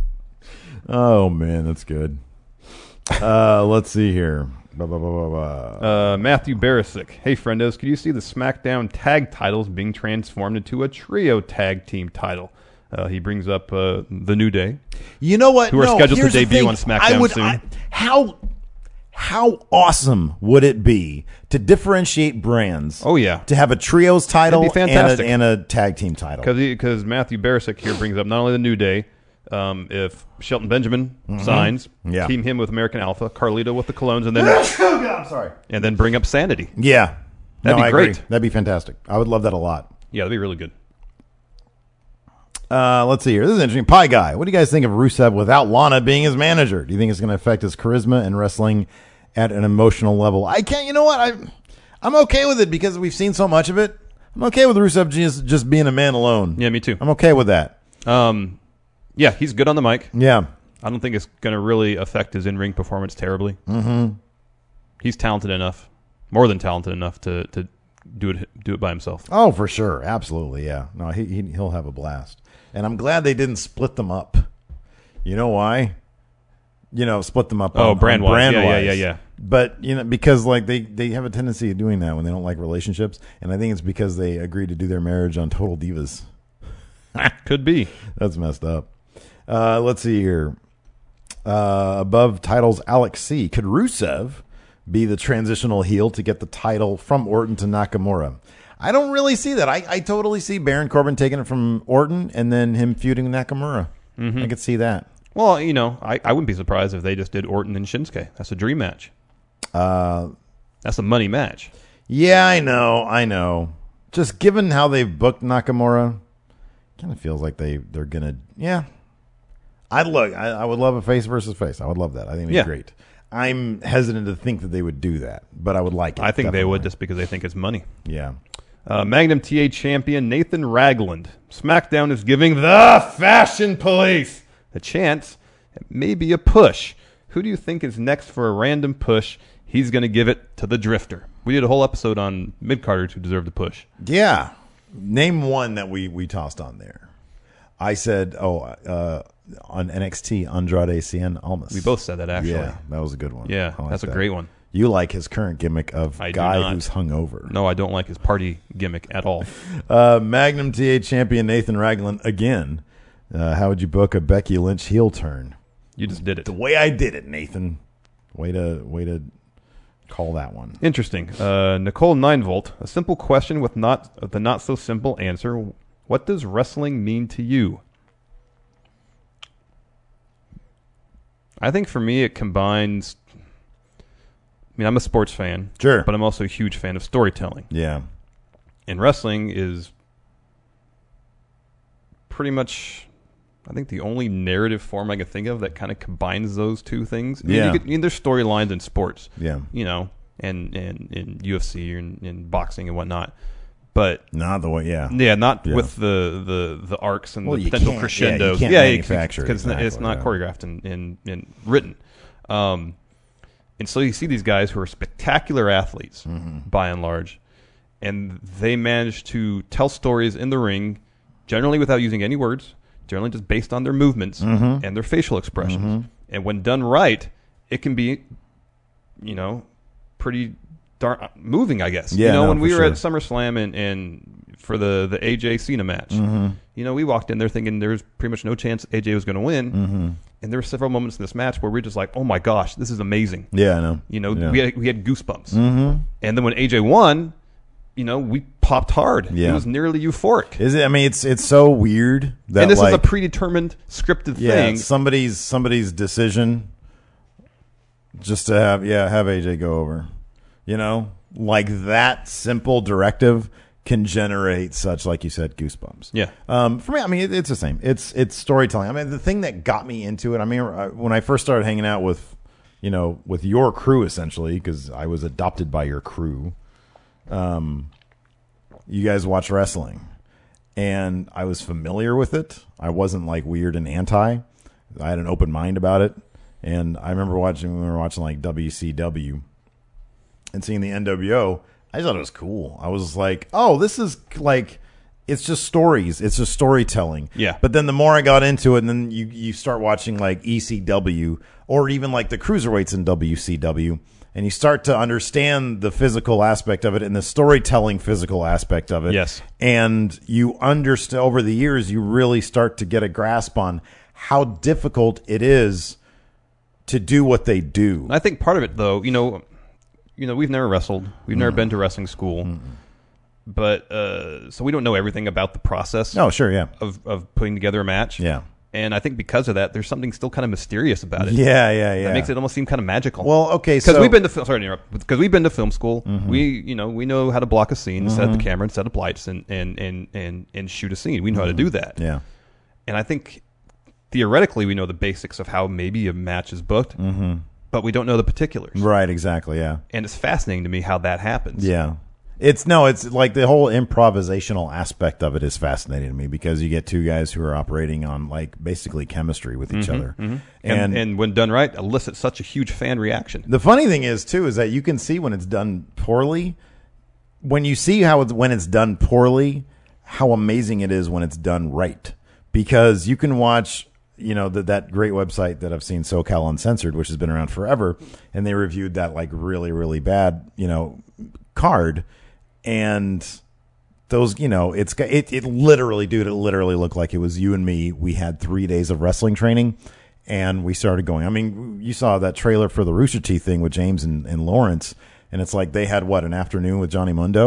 Oh man, that's good. Uh, let's see here. Blah, blah, blah, blah, blah. Uh, Matthew Barisic. Hey, friendos, could you see the SmackDown tag titles being transformed into a trio tag team title? Uh, he brings up uh, the New Day. You know what? Who are No, scheduled to here's the debut thing. on SmackDown I would, soon. I, how how awesome would it be to differentiate brands? Oh, yeah. To have a trios title That'd be and fantastic. a, and a tag team title. Because Matthew Barisic here brings up not only the New Day, um, if Shelton Benjamin signs, Yeah. team him with American Alpha, Carlito with the Colognes, and then I'm sorry. and then bring up Sanity. Yeah. That'd no, be I agree. great. That'd be fantastic. I would love that a lot. Yeah, that'd be really good. Uh, let's see here. This is interesting. Pie Guy. What do you guys think of Rusev without Lana being his manager? Do you think it's going to affect his charisma and wrestling at an emotional level? I can't. You know what? I, I'm okay with it because we've seen so much of it. I'm okay with Rusev just, just being a man alone. Yeah, me too. I'm okay with that. Um, yeah, he's good on the mic. Yeah. I don't think it's going to really affect his in-ring performance terribly. Mm-hmm. He's talented enough, more than talented enough to, to do it do it by himself. Oh, for sure. Absolutely. Yeah. No, he, he he'll have a blast. And I'm glad they didn't split them up. You know why? You know, split them up. Oh, on, brand-wise. on brand Yeah, yeah, wise. yeah, yeah. But you know, because like they, they have a tendency of doing that when they don't like relationships, and I think it's because they agreed to do their marriage on Total Divas. Could be. That's messed up. Uh, let's see here. Uh, above titles, Alex C. Could Rusev be the transitional heel to get the title from Orton to Nakamura? I don't really see that. I, I totally see Baron Corbin taking it from Orton and then him feuding with Nakamura. Mm-hmm. I could see that. Well, you know, I, I wouldn't be surprised if they just did Orton and Shinsuke. That's a dream match. Uh, That's a money match. Yeah, I know. I know. Just given how they've booked Nakamura, kind of feels like they, they're going to, yeah. I'd look. I, I would love a face versus face. I would love that. I think it'd be Yeah. great. I'm hesitant to think that they would do that, but I would like it. I think definitely. they would just because they think it's money. Yeah. Uh, Magnum T A champion Nathan Ragland. SmackDown is giving the Fashion Police a chance, maybe a push. Who do you think is next for a random push? He's going to give it to the Drifter. We did a whole episode on mid-carders who deserve the push. Yeah. Name one that we, we tossed on there. I said, oh, uh, on N X T, Andrade Cien Almas. We both said that, actually. Yeah, that was a good one. Yeah, I like that's a that. great one. You like his current gimmick of I do guy not. who's hungover. No, I don't like his party gimmick at all. Uh, Magnum T A champion Nathan Ragland again. Uh, how would you book a Becky Lynch heel turn? You just did it. The way I did it, Nathan. Way to way to call that one. Interesting. Uh, Nicole Ninevolt. A simple question with not the not so simple answer. What does wrestling mean to you? I think for me it combines. I mean, I'm a sports fan, Sure. but I'm also a huge fan of storytelling. Yeah. And wrestling is pretty much, I think, the only narrative form I can think of that kind of combines those two things. I mean, Yeah. you could, I mean, there's storylines in sports, Yeah. you know, and and in U F C and in boxing and whatnot, but Not the way, yeah. yeah, not Yeah. with the, the, the arcs and Well, the you potential can't- crescendos. yeah, you can't manufacture it, because it's exactly, not yeah. choreographed and, and, and written. Um, and so you see these guys who are spectacular athletes, Mm-hmm. by and large, and they manage to tell stories in the ring, generally without using any words, generally just based on their movements Mm-hmm. and their facial expressions. And when done right, it can be, you know, pretty darn moving, I guess. Yeah, you know, no, when we for were sure. at SummerSlam and, and for the, the A J Cena match, Mm-hmm. you know, we walked in there thinking there was pretty much no chance A J was going to win. Mm-hmm. And there were several moments in this match where we we're just like, oh my gosh, this is amazing. Yeah, I know. You know, Yeah. we had, we had goosebumps. Mm-hmm. And then when A J won, you know, we popped hard. Yeah. It was nearly euphoric. Is it? I mean, it's it's so weird that And this like, is a predetermined, scripted yeah, thing. somebody's somebody's decision just to have yeah have A J go over. You know, like that simple directive can generate such, like you said, goosebumps. Yeah. Um, for me, I mean, it, it's the same. It's it's storytelling. I mean, the thing that got me into it. I mean, I- when I first started hanging out with, you know, with your crew essentially, because I was adopted by your crew. Um, you guys watch wrestling, and I was familiar with it. I wasn't like weird and anti. I had an open mind about it, and I remember watching when we were watching like W C W and seeing the N W O. I thought it was cool. I was like, oh, this is like, it's just stories. It's just storytelling. Yeah. But then the more I got into it, and then you, you start watching like E C W or even like the cruiserweights in W C W, and you start to understand the physical aspect of it and the storytelling physical aspect of it. Yes. And you understand over the years, you really start to get a grasp on how difficult it is to do what they do. I think part of it, though, you know, you know, we've never wrestled. We've never been to wrestling school. But, uh, so we don't know everything about the process Oh, sure. Yeah. of, of putting together a match. Yeah. And I think because of that, there's something still kind of mysterious about it. Yeah. Yeah. Yeah. That makes it almost seem kind of magical. Well, okay. Because So we've been to fil- sorry to interrupt. Because we've been to film school, we you know we know how to block a scene, set up the camera, and set up lights, and and, and, and and shoot a scene. We know how to do that. yeah. And I think theoretically we know the basics of how maybe a match is booked, mm-hmm. but we don't know the particulars. Right. Exactly. Yeah. And it's fascinating to me how that happens. Yeah. It's no, it's like the whole improvisational aspect of it is fascinating to me because you get two guys who are operating on like basically chemistry with each other. And, And, and when done right, elicits such a huge fan reaction. the funny thing is too is that you can see when it's done poorly. When you see how it's when it's done poorly, how amazing it is when it's done right. Because you can watch, you know, that that great website that I've seen, SoCal Uncensored, which has been around forever, and they reviewed that like really, really bad, you know, card. And those, you know, it's it, it literally, dude, it literally looked like it was you and me. We had three days of wrestling training, and we started going. I mean, you saw that trailer for the Rooster Teeth thing with James and, and Lawrence, and it's like they had what an afternoon with Johnny Mundo,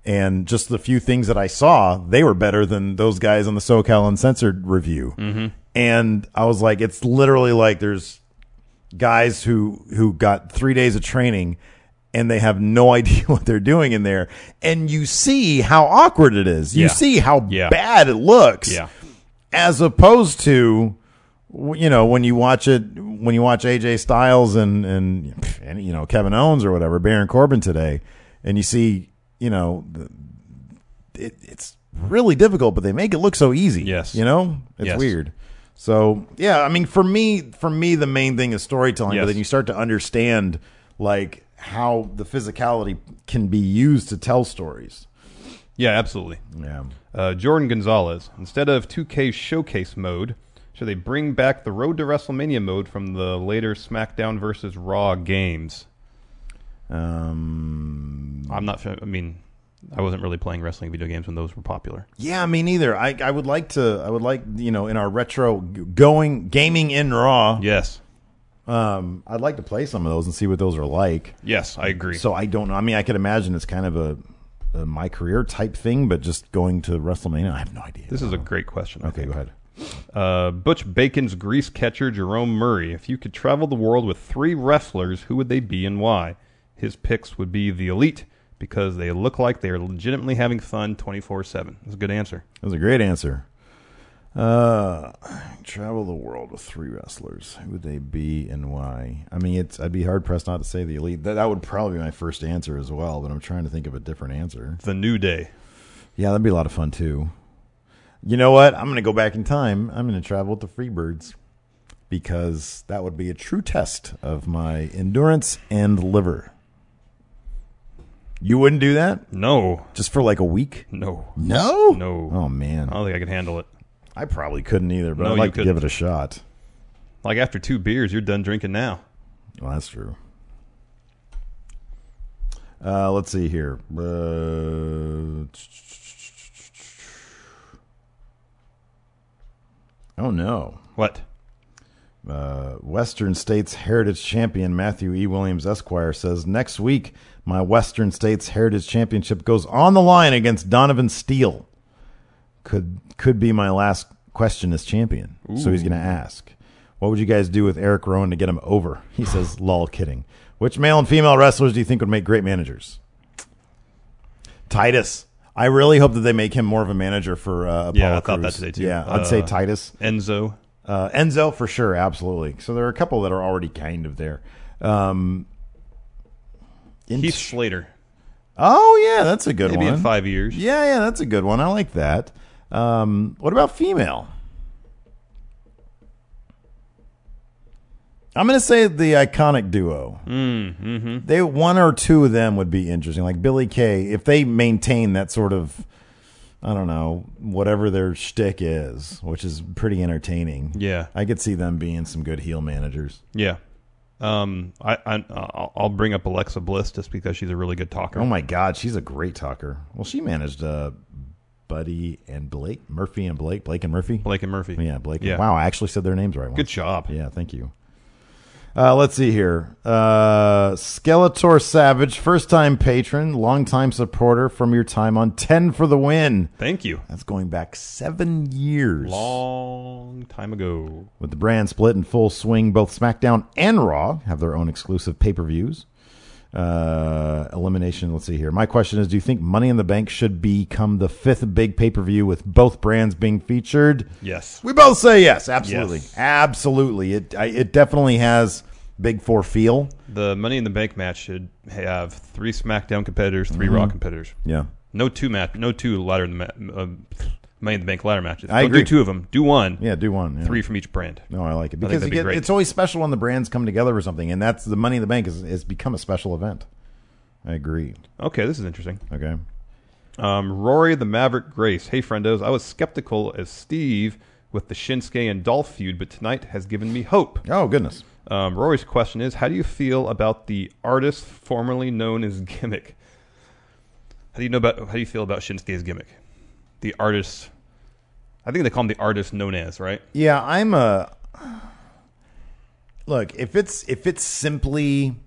And just the few things that I saw, they were better than those guys on the SoCal Uncensored review. Mm-hmm. And I was like, it's literally like there's guys who who got three days of training and they have no idea what they're doing in there. And you see how awkward it is. You Yeah. see how Yeah. bad it looks. Yeah. As opposed to, you know, when you watch it, when you watch A J Styles and, and, and you know, Kevin Owens or whatever, Baron Corbin today, and you see, you know, the, it, it's really difficult, but they make it look so easy. Yes. You know, it's Yes. weird. So, yeah, I mean, for me, for me, the main thing is storytelling, Yes. but then you start to understand, like, how the physicality can be used to tell stories. Yeah, absolutely. Yeah. Uh, Jordan Gonzalez. Instead of two K's showcase mode, should they bring back the Road to WrestleMania mode from the later SmackDown versus Raw games? Um, I'm not. I mean, I wasn't really playing wrestling video games when those were popular. Yeah, me neither. I I would like to. I would like you know in our retro going gaming in Raw. Yes. Um, I'd like to play some of those and see what those are like. Yes, I agree. So I don't know. I mean, I could imagine it's kind of a, a my career type thing, but just going to WrestleMania, I have no idea. This is a great question. I Okay, think. go ahead. Uh, Butch Bacon's grease catcher Jerome Murray. If you could travel the world with three wrestlers, who would they be and why? His picks would be the Elite because they look like they are legitimately having fun twenty-four seven. That's a good answer. That was a great answer. Uh, travel the world with three wrestlers. Who would they be and why? I mean, it's I'd be hard pressed not to say the Elite. That, that would probably be my first answer as well, but I'm trying to think of a different answer. The New Day. Yeah, that'd be a lot of fun too. You know what? I'm going to go back in time. I'm going to travel with the Freebirds because that would be a true test of my endurance and liver. You wouldn't do that? No. Just for like a week? No. No? No. Oh, man. I don't think I could handle it. I probably couldn't either, but No, I'd you like to give couldn't. it a shot. Like after two beers, you're done drinking now. Well, that's true. Uh, let's see here. Uh, oh, no. What? Uh, Western States Heritage Champion Matthew E. Williams, Esquire, says, next week, my Western States Heritage Championship goes on the line against Donovan Steele. Could could be my last question as champion. Ooh. So he's going to ask, what would you guys do with Eric Rowan to get him over? He says, lol, kidding. Which male and female wrestlers do you think would make great managers? Titus. I really hope that they make him more of a manager for uh, Apollo Yeah, I thought Crews. that today, too. Yeah, I'd Uh, say Titus. Enzo. Uh, Enzo, for sure, absolutely. So there are a couple that are already kind of there. Um, Heath Slater. Oh, yeah, that's a good Maybe one. in five years. Yeah, yeah, that's a good one. I like that. Um, what about female? I'm going to say the Iconic Duo. Mm, mm-hmm. They one or two of them would be interesting. Like Billy Kay, if they maintain that sort of, I don't know, whatever their shtick is, which is pretty entertaining. Yeah. I could see them being some good heel managers. Yeah. Um, I, I I'll I'll bring up Alexa Bliss just because she's a really good talker. Oh my God, she's a great talker. Well, she managed uh, Buddy and Blake, Murphy and Blake, Blake and Murphy. Blake and Murphy. Yeah, Blake. Yeah. Wow, I actually said their names right. Once. Good job. Yeah, thank you. Uh, let's see here. Uh, Skeletor Savage, first-time patron, long-time supporter from your time on ten for the Win. Thank you. That's going back seven years. Long time ago. With the brand split in full swing, both SmackDown and Raw have their own exclusive pay-per-views. Uh, elimination, let's see here. My question is, do you think Money in the Bank should become the fifth big pay-per-view with both brands being featured? Yes. We both say yes, absolutely. Yes. Absolutely. It I, it definitely has Big Four feel. The Money in the Bank match should have three SmackDown competitors, three Mm-hmm. Raw competitors. Yeah. No two match, no two ladder in the ma- uh, Money in the Bank ladder matches. I Don't agree. do two of them. Do one. Yeah, do one. Yeah. Three from each brand. No, I like it I think because that'd you be get, great. it's always special when the brands come together or something, and that's the Money in the Bank is has become a special event. I agree. Okay, this is interesting. Okay. Um, Rory the Maverick Grace. Hey, friendos. I was skeptical as Steve with the Shinsuke and Dolph feud, but tonight has given me hope. Oh, goodness. Um, Rory's question is, how do you feel about the artist formerly known as Gimmick? How do you know about? How do you feel about Shinsuke's gimmick? The artist. I think they call him the artist known as, right? Yeah, I'm a look. If it's if it's simply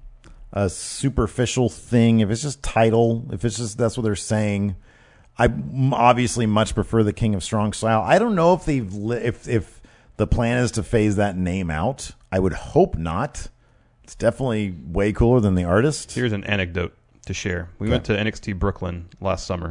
a superficial thing, if it's just title, if it's just that's what they're saying, I m- obviously much prefer the King of Strong Style. I don't know if they've li- if if the plan is to phase that name out. I would hope not. It's definitely way cooler than the artist. Here's an anecdote to share. We Okay. went to N X T Brooklyn last summer.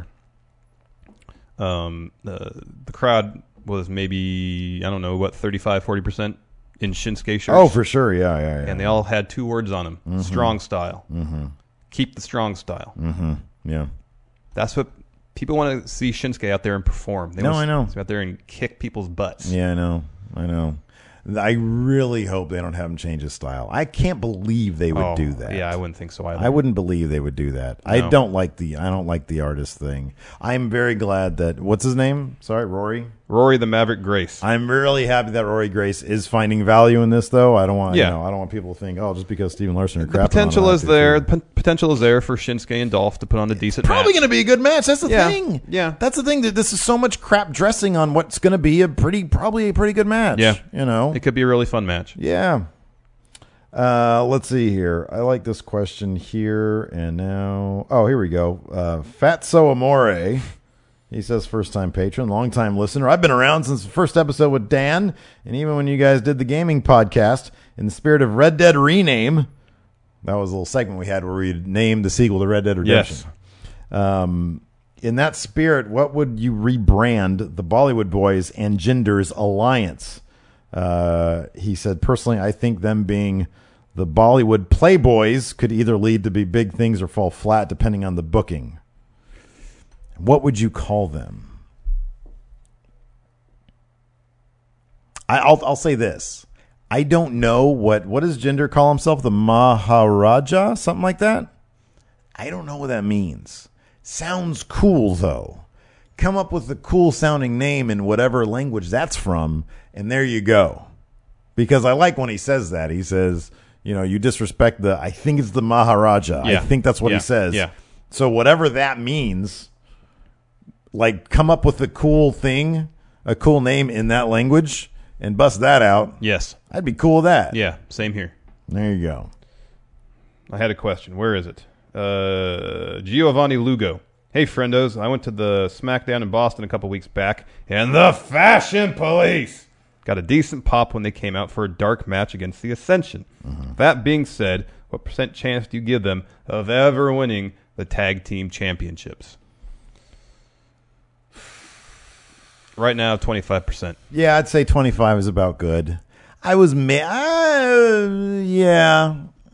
Um, uh, the crowd was maybe, I don't know, what, thirty-five, forty percent in Shinsuke shirts. Oh, for sure. Yeah, yeah, yeah. And they all had two words on them. Mm-hmm. Strong style. Mm-hmm. Keep the strong style. Mm-hmm. Yeah. That's what people want to see Shinsuke out there and perform. They No, want I know. to go out there and kick people's butts. Yeah, I know. I know. I really hope they don't have him change his style. I can't believe they would Oh, do that. Yeah, I wouldn't think so either. I wouldn't believe they would do that. I No. don't like the I don't like the artist thing. I'm very glad that what's his name? Sorry, Rory. Rory the Maverick Grace. I'm really happy that Rory Grace is finding value in this, though. I don't want, Yeah. you know, I don't want people to think, oh, just because Steven Larson are The crapping on potential him, I is have to there. too. The p- potential is there for Shinsuke and Dolph to put on a decent Probably match. going to be a good match. That's the Yeah. thing. Yeah. That's the thing. That this is so much crap dressing on what's going to be a pretty, probably a pretty good match. Yeah. you know. It could be a really fun match. Yeah. Uh, let's see here. I like this question here and now. Oh, here we go. Uh, Fatso Amore. He says, first time patron, long time listener. I've been around since the first episode with Dan, and even when you guys did the gaming podcast, in the spirit of Red Dead Rename, that was a little segment we had where we named the sequel to Red Dead Redemption. Yes. Um, in that spirit, what would you rebrand the Bollywood Boys and Ginder's alliance? Uh, he said, personally, I think them being the Bollywood Playboys could either lead to be big things or fall flat, depending on the booking. What would you call them? I, I'll I'll say this. I don't know what what does Jinder call himself? The Maharaja, something like that. I don't know what that means. Sounds cool though. Come up with a cool sounding name in whatever language that's from, and there you go. Because I like when he says that. He says, you know, you disrespect the. I think it's the Maharaja. Yeah. I think that's what Yeah. he says. Yeah. So whatever that means. Like, come up with a cool thing, a cool name in that language, and bust that out. Yes. I'd be cool with that. Yeah, same here. There you go. I had a question. Where is it? Uh, Giovanni Lugo. Hey, friendos. I went to the SmackDown in Boston a couple weeks back, and the Fashion Police got a decent pop when they came out for a dark match against the Ascension. Mm-hmm. That being said, what percent chance do you give them of ever winning the tag team championships? Right now, twenty-five percent. Yeah, I'd say twenty-five is about good. I was, ma- uh, yeah.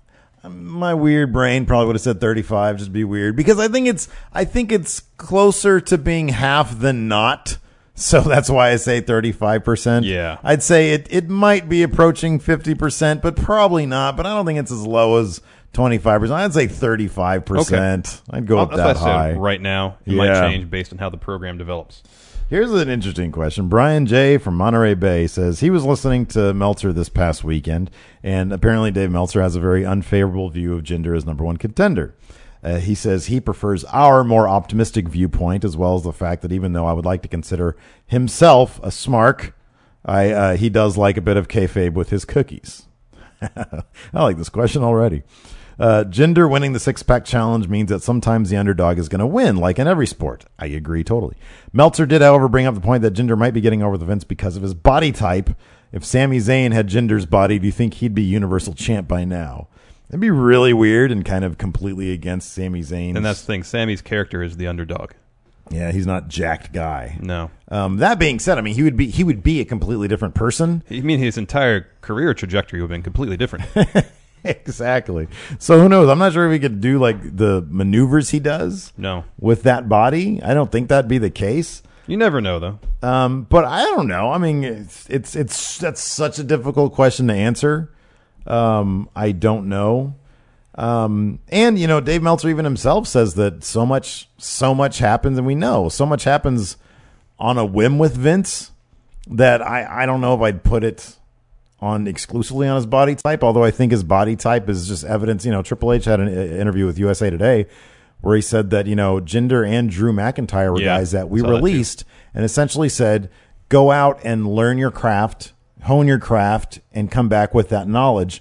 My weird brain probably would have said thirty-five, just be weird. Because I think it's, I think it's closer to being half than not. So that's why I say thirty-five percent. Yeah. I'd say it, it might be approaching fifty percent, but probably not. But I don't think it's as low as twenty-five percent. I'd say thirty-five percent. Okay. I'd go Well, with that's that what I high. said. Right now, it Yeah. might change based on how the program develops. Here's an interesting question. Brian J. from Monterey Bay says he was listening to Meltzer this past weekend, and apparently Dave Meltzer has a very unfavorable view of Jinder as number one contender. Uh, he says he prefers our more optimistic viewpoint, as well as the fact that even though I would like to consider himself a smark, I uh, he does like a bit of kayfabe with his cookies. I like this question already. Uh, Jinder winning the six-pack challenge means that sometimes the underdog is going to win, like in every sport. I agree totally. Meltzer did, however, bring up the point that Jinder might be getting over the Vince because of his body type. If Sami Zayn had Jinder's body, do you think he'd be Universal Champ by now? That'd be really weird and kind of completely against Sami Zayn. And that's the thing. Sammy's character is the underdog. Yeah, he's not jacked guy. No. Um, that being said, I mean, he would be he would be a completely different person. I mean, his entire career trajectory would have been completely different. Exactly. So who knows? I'm not sure if he could do like the maneuvers he does. No. With that body, I don't think that'd be the case. You never know, though. Um, but I don't know. I mean, it's it's it's that's such a difficult question to answer. Um, I don't know. Um, and you know, Dave Meltzer even himself says that so much so much happens, and we know so much happens on a whim with Vince that I I don't know if I'd put it on exclusively on his body type, although I think his body type is just evidence. You know, Triple H had an interview with U S A Today where he said that, you know, Jinder and Drew McIntyre were Yeah, guys that we saw that released and essentially said, go out and learn your craft, hone your craft, and come back with that knowledge.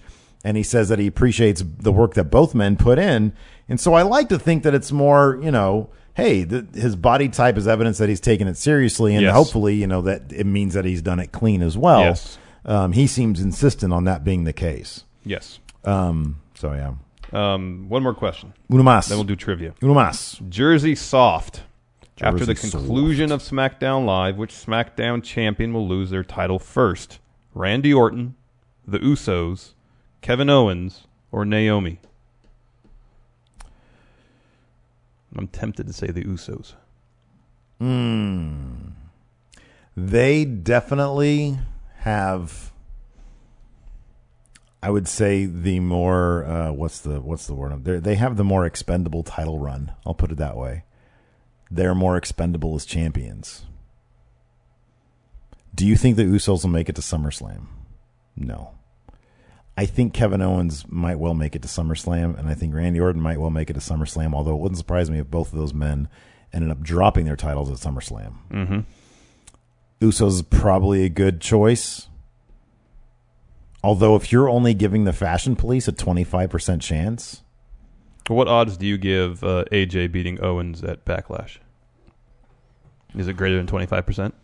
and he says that he appreciates the work that both men put in. And so I like to think that it's more, you know, hey, the, his body type is evidence that he's taking it seriously, and Yes. hopefully, you know, that it means that he's done it clean as well. Yes. Um, he seems insistent on that being the case. Yes. Um, so yeah. Um, one more question. Uno más. Then we'll do trivia. Uno más. Jersey Soft. After the Jersey conclusion of SmackDown Live, which SmackDown champion will lose their title first? Randy Orton, the Usos, Kevin Owens, or Naomi? I'm tempted to say the Usos. Hmm. They definitely have, I would say, the more uh, what's the what's the word? They're, they have the more expendable title run. I'll put it that way. They're more expendable as champions. Do you think the Usos will make it to SummerSlam? No. I think Kevin Owens might well make it to SummerSlam, and I think Randy Orton might well make it to SummerSlam, although it wouldn't surprise me if both of those men ended up dropping their titles at SummerSlam. Mm-hmm. Usos is probably a good choice. Although if you're only giving the Fashion Police a twenty-five percent chance... What odds do you give uh, A J beating Owens at Backlash? Is it greater than twenty-five percent?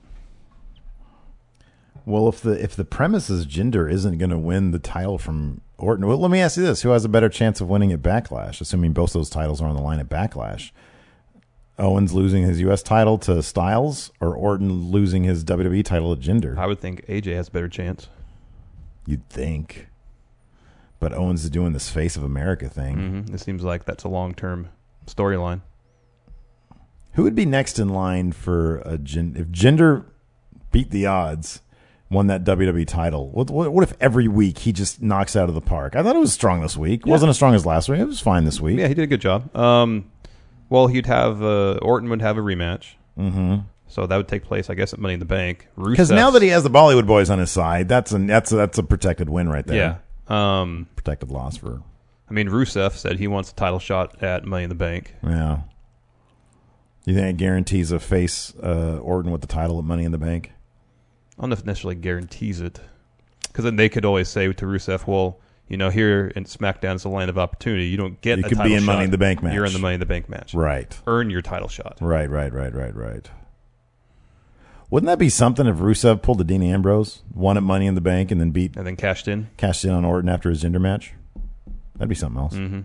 Well, if the if the premise is Jinder isn't going to win the title from Orton, well, let me ask you this: who has a better chance of winning at Backlash? Assuming both those titles are on the line at Backlash, Owens losing his U S title to Styles, or Orton losing his W W E title to Jinder? I would think A J has a better chance. You'd think, but Owens is doing this face of America thing. Mm-hmm. It seems like that's a long-term storyline. Who would be next in line for a Jinder? If Jinder beat the odds, won that W W E title, what, what, what if every week he just knocks out of the park? I thought it was strong this week. Yeah. Wasn't as strong as last week. It was fine this week. Yeah, he did a good job. Um, well, he'd have uh, Orton would have a rematch. Mm-hmm. So that would take place, I guess, at Money in the Bank. Because now that he has the Bollywood Boys on his side, that's a that's a, that's a protected win right there. Yeah. Um, protected loss for. I mean, Rusev said he wants a title shot at Money in the Bank. Yeah. You think it guarantees a face uh, Orton with the title at Money in the Bank? I don't know if it necessarily guarantees it. Because then they could always say to Rusev, well, you know, here in SmackDown is the land of opportunity. You don't get You a could title be in shot. Money in the Bank match. You're in the Money in the Bank match. Right. Earn your title shot. Right, right, right, right, right. Wouldn't that be something if Rusev pulled a Dean Ambrose, won at Money in the Bank, and then beat And then cashed in? cashed in on Orton after his Jinder match? That'd be something else. Mm-hmm.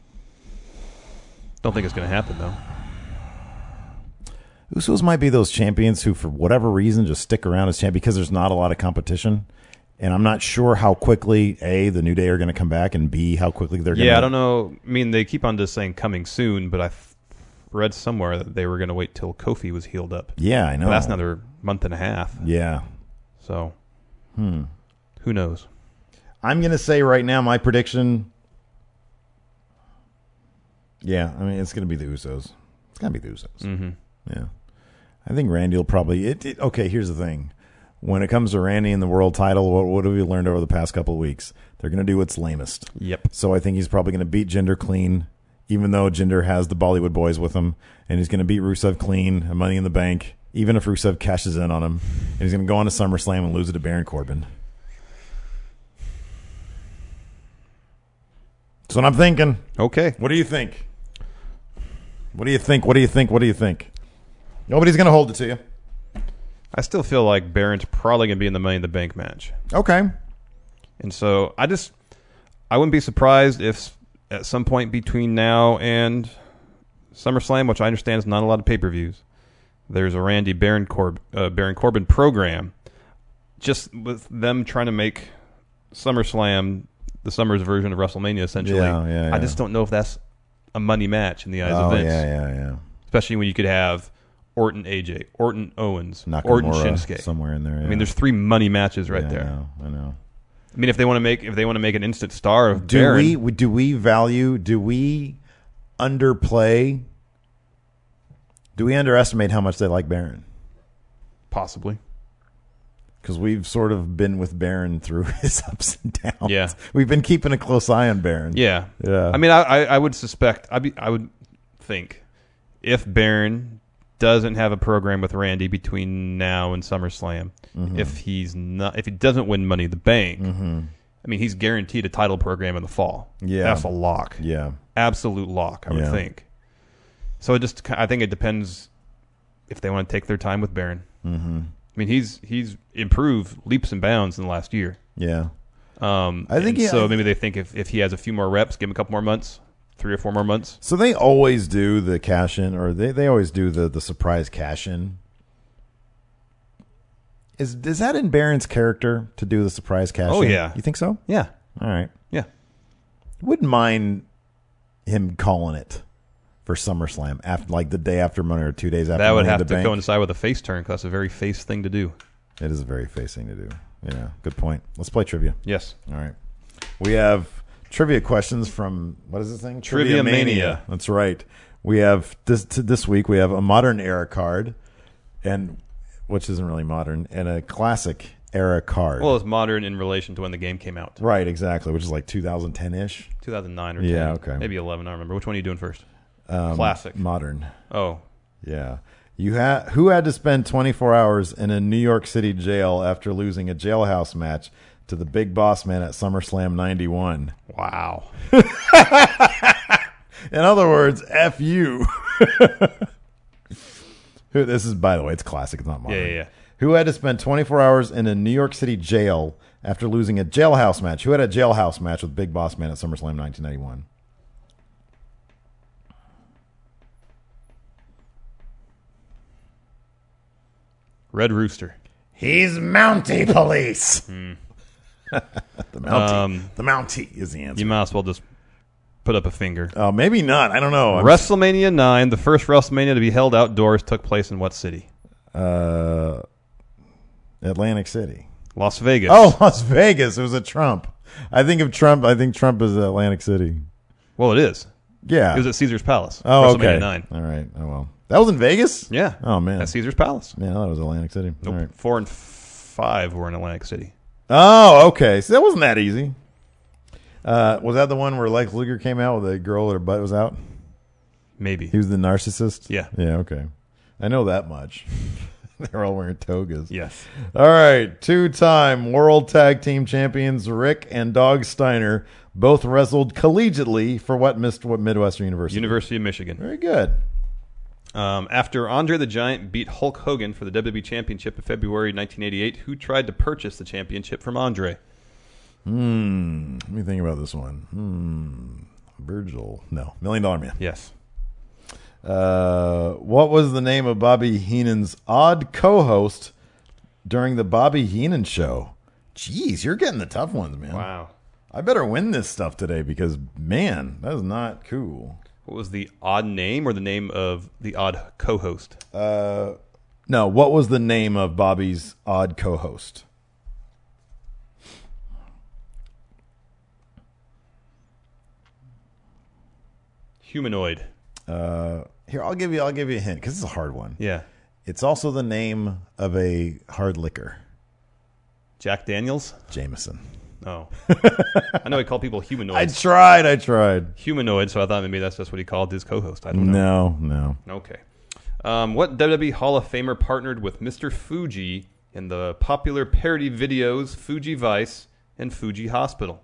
Don't think it's going to happen, though. Usos might be those champions who, for whatever reason, just stick around as champion because there's not a lot of competition. And I'm not sure how quickly, A, the New Day are going to come back, and B, how quickly they're going to... Yeah, I don't know. I mean, they keep on just saying coming soon, but I f- read somewhere that they were going to wait till Kofi was healed up. Yeah, I know. But that's another month and a half. Yeah. So, Hmm. who knows? I'm going to say right now, my prediction... Yeah, I mean, it's going to be the Usos. It's going to be the Usos. Mm-hmm. Yeah. I think Randy will probably... It, it, okay, here's the thing. When it comes to Randy and the world title, what, what have we learned over the past couple of weeks? They're going to do what's lamest. Yep. So I think he's probably going to beat Jinder clean, even though Jinder has the Bollywood Boys with him. And he's going to beat Rusev clean and Money in the Bank, even if Rusev cashes in on him. And he's going to go on to SummerSlam and lose it to Baron Corbin. That's what I'm thinking. Okay. What do you think? What do you think? What do you think? What do you think? Nobody's going to hold it to you. I still feel like Baron's probably going to be in the Money in the Bank match. Okay. And so I just, I wouldn't be surprised if at some point between now and SummerSlam, which I understand is not a lot of pay-per-views, there's a Randy Baron, Corb, uh, Baron Corbin program, just with them trying to make SummerSlam the summer's version of WrestleMania, essentially. Yeah, yeah, yeah. I just don't know if that's a money match in the eyes Oh, of Vince. yeah, yeah, yeah. Especially when you could have Orton A J, Orton Owens, Nakamura Orton Shinsuke. somewhere in there. Yeah. I mean, there's three money matches right Yeah, there. I know. I know. I mean, if they want to make if they want to make an instant star of Do Baron, we do we value? Do we underplay? Do we underestimate how much they like Baron? possibly. Because we've sort of been with Baron through his ups and downs. Yeah. We've been keeping a close eye on Baron. Yeah, Yeah. I mean, I I, I would suspect I be I would think if Baron doesn't have a program with Randy between now and SummerSlam, Mm-hmm. if he's not if he doesn't win Money in the Bank, Mm-hmm. I mean, he's guaranteed a title program in the fall. Yeah. That's a lock. Yeah. Absolute lock, I would Yeah. think. So it just, I think it depends if they want to take their time with Baron. Mm-hmm. I mean, he's he's improved leaps and bounds in the last year. Yeah. Um, I think and he- so. I- Maybe they think if, if he has a few more reps, give him a couple more months, three or four more months. So they always do the cash in, or they, they always do the, the surprise cash in. Is is that in Baron's character to do the surprise cash Oh, in? yeah. You think so? Yeah, All right. yeah. Wouldn't mind him calling it for SummerSlam after, like the day after Money or two days after. That would Money in have the to Bank. coincide with a face turn because that's a very face thing to do. It is a very face thing to do. Yeah, good point. Let's play trivia. Yes. All right. We have trivia questions from, what is this thing? Trivia Mania. That's right. We have this t- this week. We have a modern era card, and which isn't really modern, and a classic era card. Well, it's modern in relation to when the game came out. Right, exactly, which is like two thousand ten ish. two thousand nine or Yeah, ten. okay. Maybe eleven. I don't remember. Which one are you doing first? Um, Classic. modern. Oh, Yeah. You had who had to spend twenty-four hours in a New York City jail after losing a jailhouse match to the Big Boss Man at SummerSlam ninety-one. wow. In other words, F you. Who this is, by the way, it's classic. It's not modern. Yeah, yeah, yeah. Who had to spend twenty-four hours in a New York City jail after losing a jailhouse match? Who had a jailhouse match with Big Boss Man at SummerSlam nineteen ninety-one? Red Rooster. He's Mountie Police. the Mountie. Um, the Mountie is the answer. You might as well just put up a finger. Oh, maybe not. I don't know. I'm- WrestleMania nine, the first WrestleMania to be held outdoors, took place in what city? Uh, Atlantic City. Las Vegas. Oh, Las Vegas. It was a Trump. I think of Trump. I think Trump is Atlantic City. Well, it is. Yeah. It was at Caesar's Palace. Oh, WrestleMania okay. nine. All right. Oh, well. That was in Vegas? Yeah. Oh, man. At Caesar's Palace. Yeah, I thought it was Atlantic City. Nope. All right. Four and five were in Atlantic City. Oh, okay. So that wasn't that easy. Uh, was that the one where Lex Luger came out with a girl that her butt was out? Maybe. He was the narcissist? Yeah. Yeah, okay. I know that much. They're all wearing togas. Yes. All right. Two-time World Tag Team Champions Rick and Dog Steiner both wrestled collegiately for what, missed, what Midwestern University? University of Michigan. Very good. Um, after Andre the Giant beat Hulk Hogan for the W W E Championship in February nineteen eighty-eight, who tried to purchase the championship from Andre? Hmm. Let me think about this one. Hmm. Virgil. No. Million Dollar Man. Yes. Uh, what was the name of Bobby Heenan's odd co-host during the Bobby Heenan show? Jeez, you're getting the tough ones, man. Wow. I better win this stuff today because, man, that is not cool. What was the odd name or the name of the odd co-host? Uh, no, what was the name of Bobby's odd co-host? Humanoid. Uh, here, I'll give you. I'll give you a hint because it's a hard one. Yeah. It's also the name of a hard liquor. Jack Daniels? Jameson. Oh. I know he called people I humanoids. tried. I tried. Humanoid, so I thought maybe that's just what he called his co-host. I don't know. No, no. Okay. Um, what W W E Hall of Famer partnered with Mister Fuji in the popular parody videos Fuji Vice and Fuji Hospital?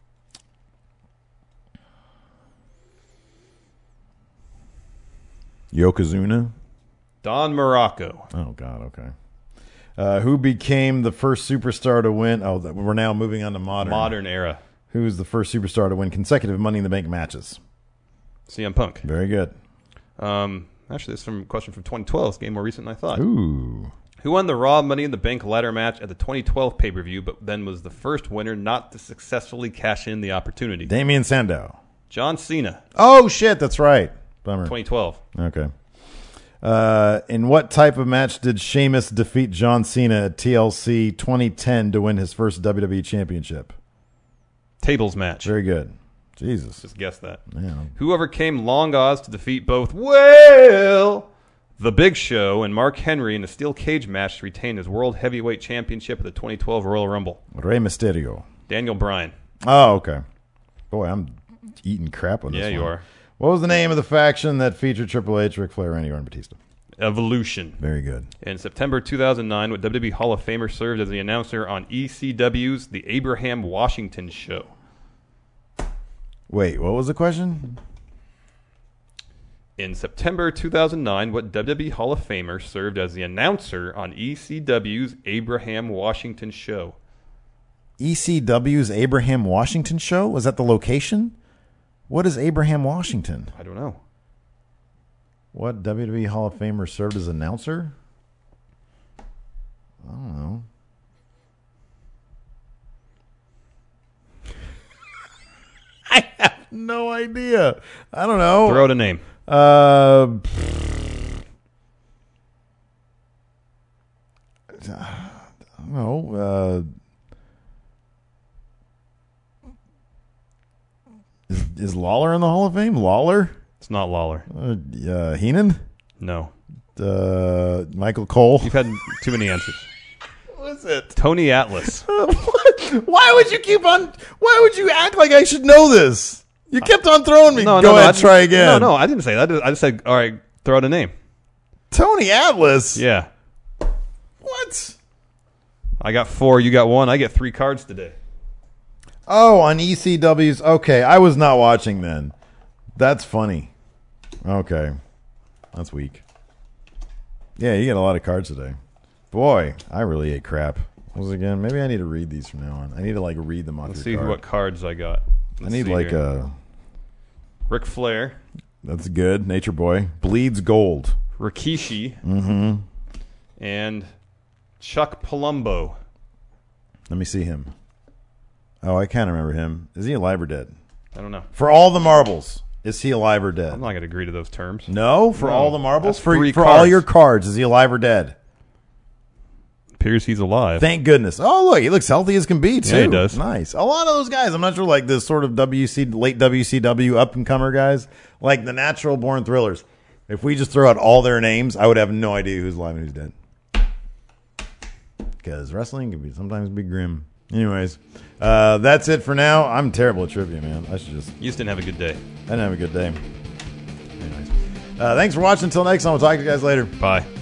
Yokozuna. Don Morocco. Oh God. Okay. Uh, who became the first superstar to win? Oh, that- we're now moving on to modern. Modern era. Who's the first superstar to win consecutive Money in the Bank matches? C M Punk. Very good. Um, actually, this is from a question from twenty twelve. It's a game more recent than I thought. Ooh. Who won the Raw Money in the Bank ladder match at the twenty twelve pay-per-view, but then was the first winner not to successfully cash in the opportunity? Damian Sandow. John Cena. Oh shit, that's right. Bummer. twenty twelve. Okay. Uh, in what type of match did Sheamus defeat John Cena at T L C twenty ten to win his first W W E Championship? Tables match. Very good. Jesus. Just guess that. Yeah. Who overcame long odds to defeat both, well, The Big Show and Mark Henry in a steel cage match to retain his World Heavyweight Championship at the twenty twelve Royal Rumble? Rey Mysterio. Daniel Bryan. Oh, okay. Boy, I'm eating crap on this Yeah, one. you are. What was the name of the faction that featured Triple H, Ric Flair, Randy Orton, Batista? Evolution. Very good. In September two thousand nine, what W W E Hall of Famer served as the announcer on E C W's The Abraham Washington Show? Wait, what was the question? In September two thousand nine, what W W E Hall of Famer served as the announcer on E C W's Abraham Washington Show? E C W's Abraham Washington Show? Was that the location? What is Abraham Washington? I don't know. What W W E Hall of Famer served as announcer? I don't know. I have no idea. I don't know. Throw out a name. Uh, I don't know. Uh, is, is Lawler in the Hall of Fame? Lawler? It's not Lawler. Uh, uh, Heenan? No. Uh, Michael Cole? You've had too many answers. What is it? Tony Atlas. What? Why would you keep on? Why would you act like I should know this? You kept on throwing me. No, Go no, no, ahead, I try didn't- again. No, no, I didn't say that. I just said, all right, throw out a name. Tony Atlas? Yeah. What? I got four. You got one. I get three cards today. Oh, on E C W's. Okay, I was not watching then. That's funny. Okay. That's weak. Yeah, you get a lot of cards today. Boy, I really ate crap. What was it again? Maybe I need to read these from now on. I need to, like, read them off Let's your see card. what cards I got. I Let's need, see like, here. a... Ric Flair, That's good. Nature Boy. Bleeds Gold. Rikishi, Mm-hmm. and Chuck Palumbo. Let me see him. Oh, I can't remember him. Is he alive or dead? I don't know. For all the marbles, is he alive or dead? I'm not going to agree to those terms. No? For No, all the marbles? that's For, three for all cards. your cards, is he alive or dead? Appears he's alive. Thank goodness. Oh, look, he looks healthy as can be, too. Yeah, he does. Nice. A lot of those guys, I'm not sure, like this sort of W C, late W C W up-and-comer guys, like the natural-born thrillers. If we just throw out all their names, I would have no idea who's alive and who's dead. Because wrestling can be sometimes be grim. Anyways, uh, that's it for now. I'm terrible at trivia, man. I should just... You just didn't have a good day. I didn't have a good day. Anyways. Uh, thanks for watching. Until next time, we'll talk to you guys later. Bye.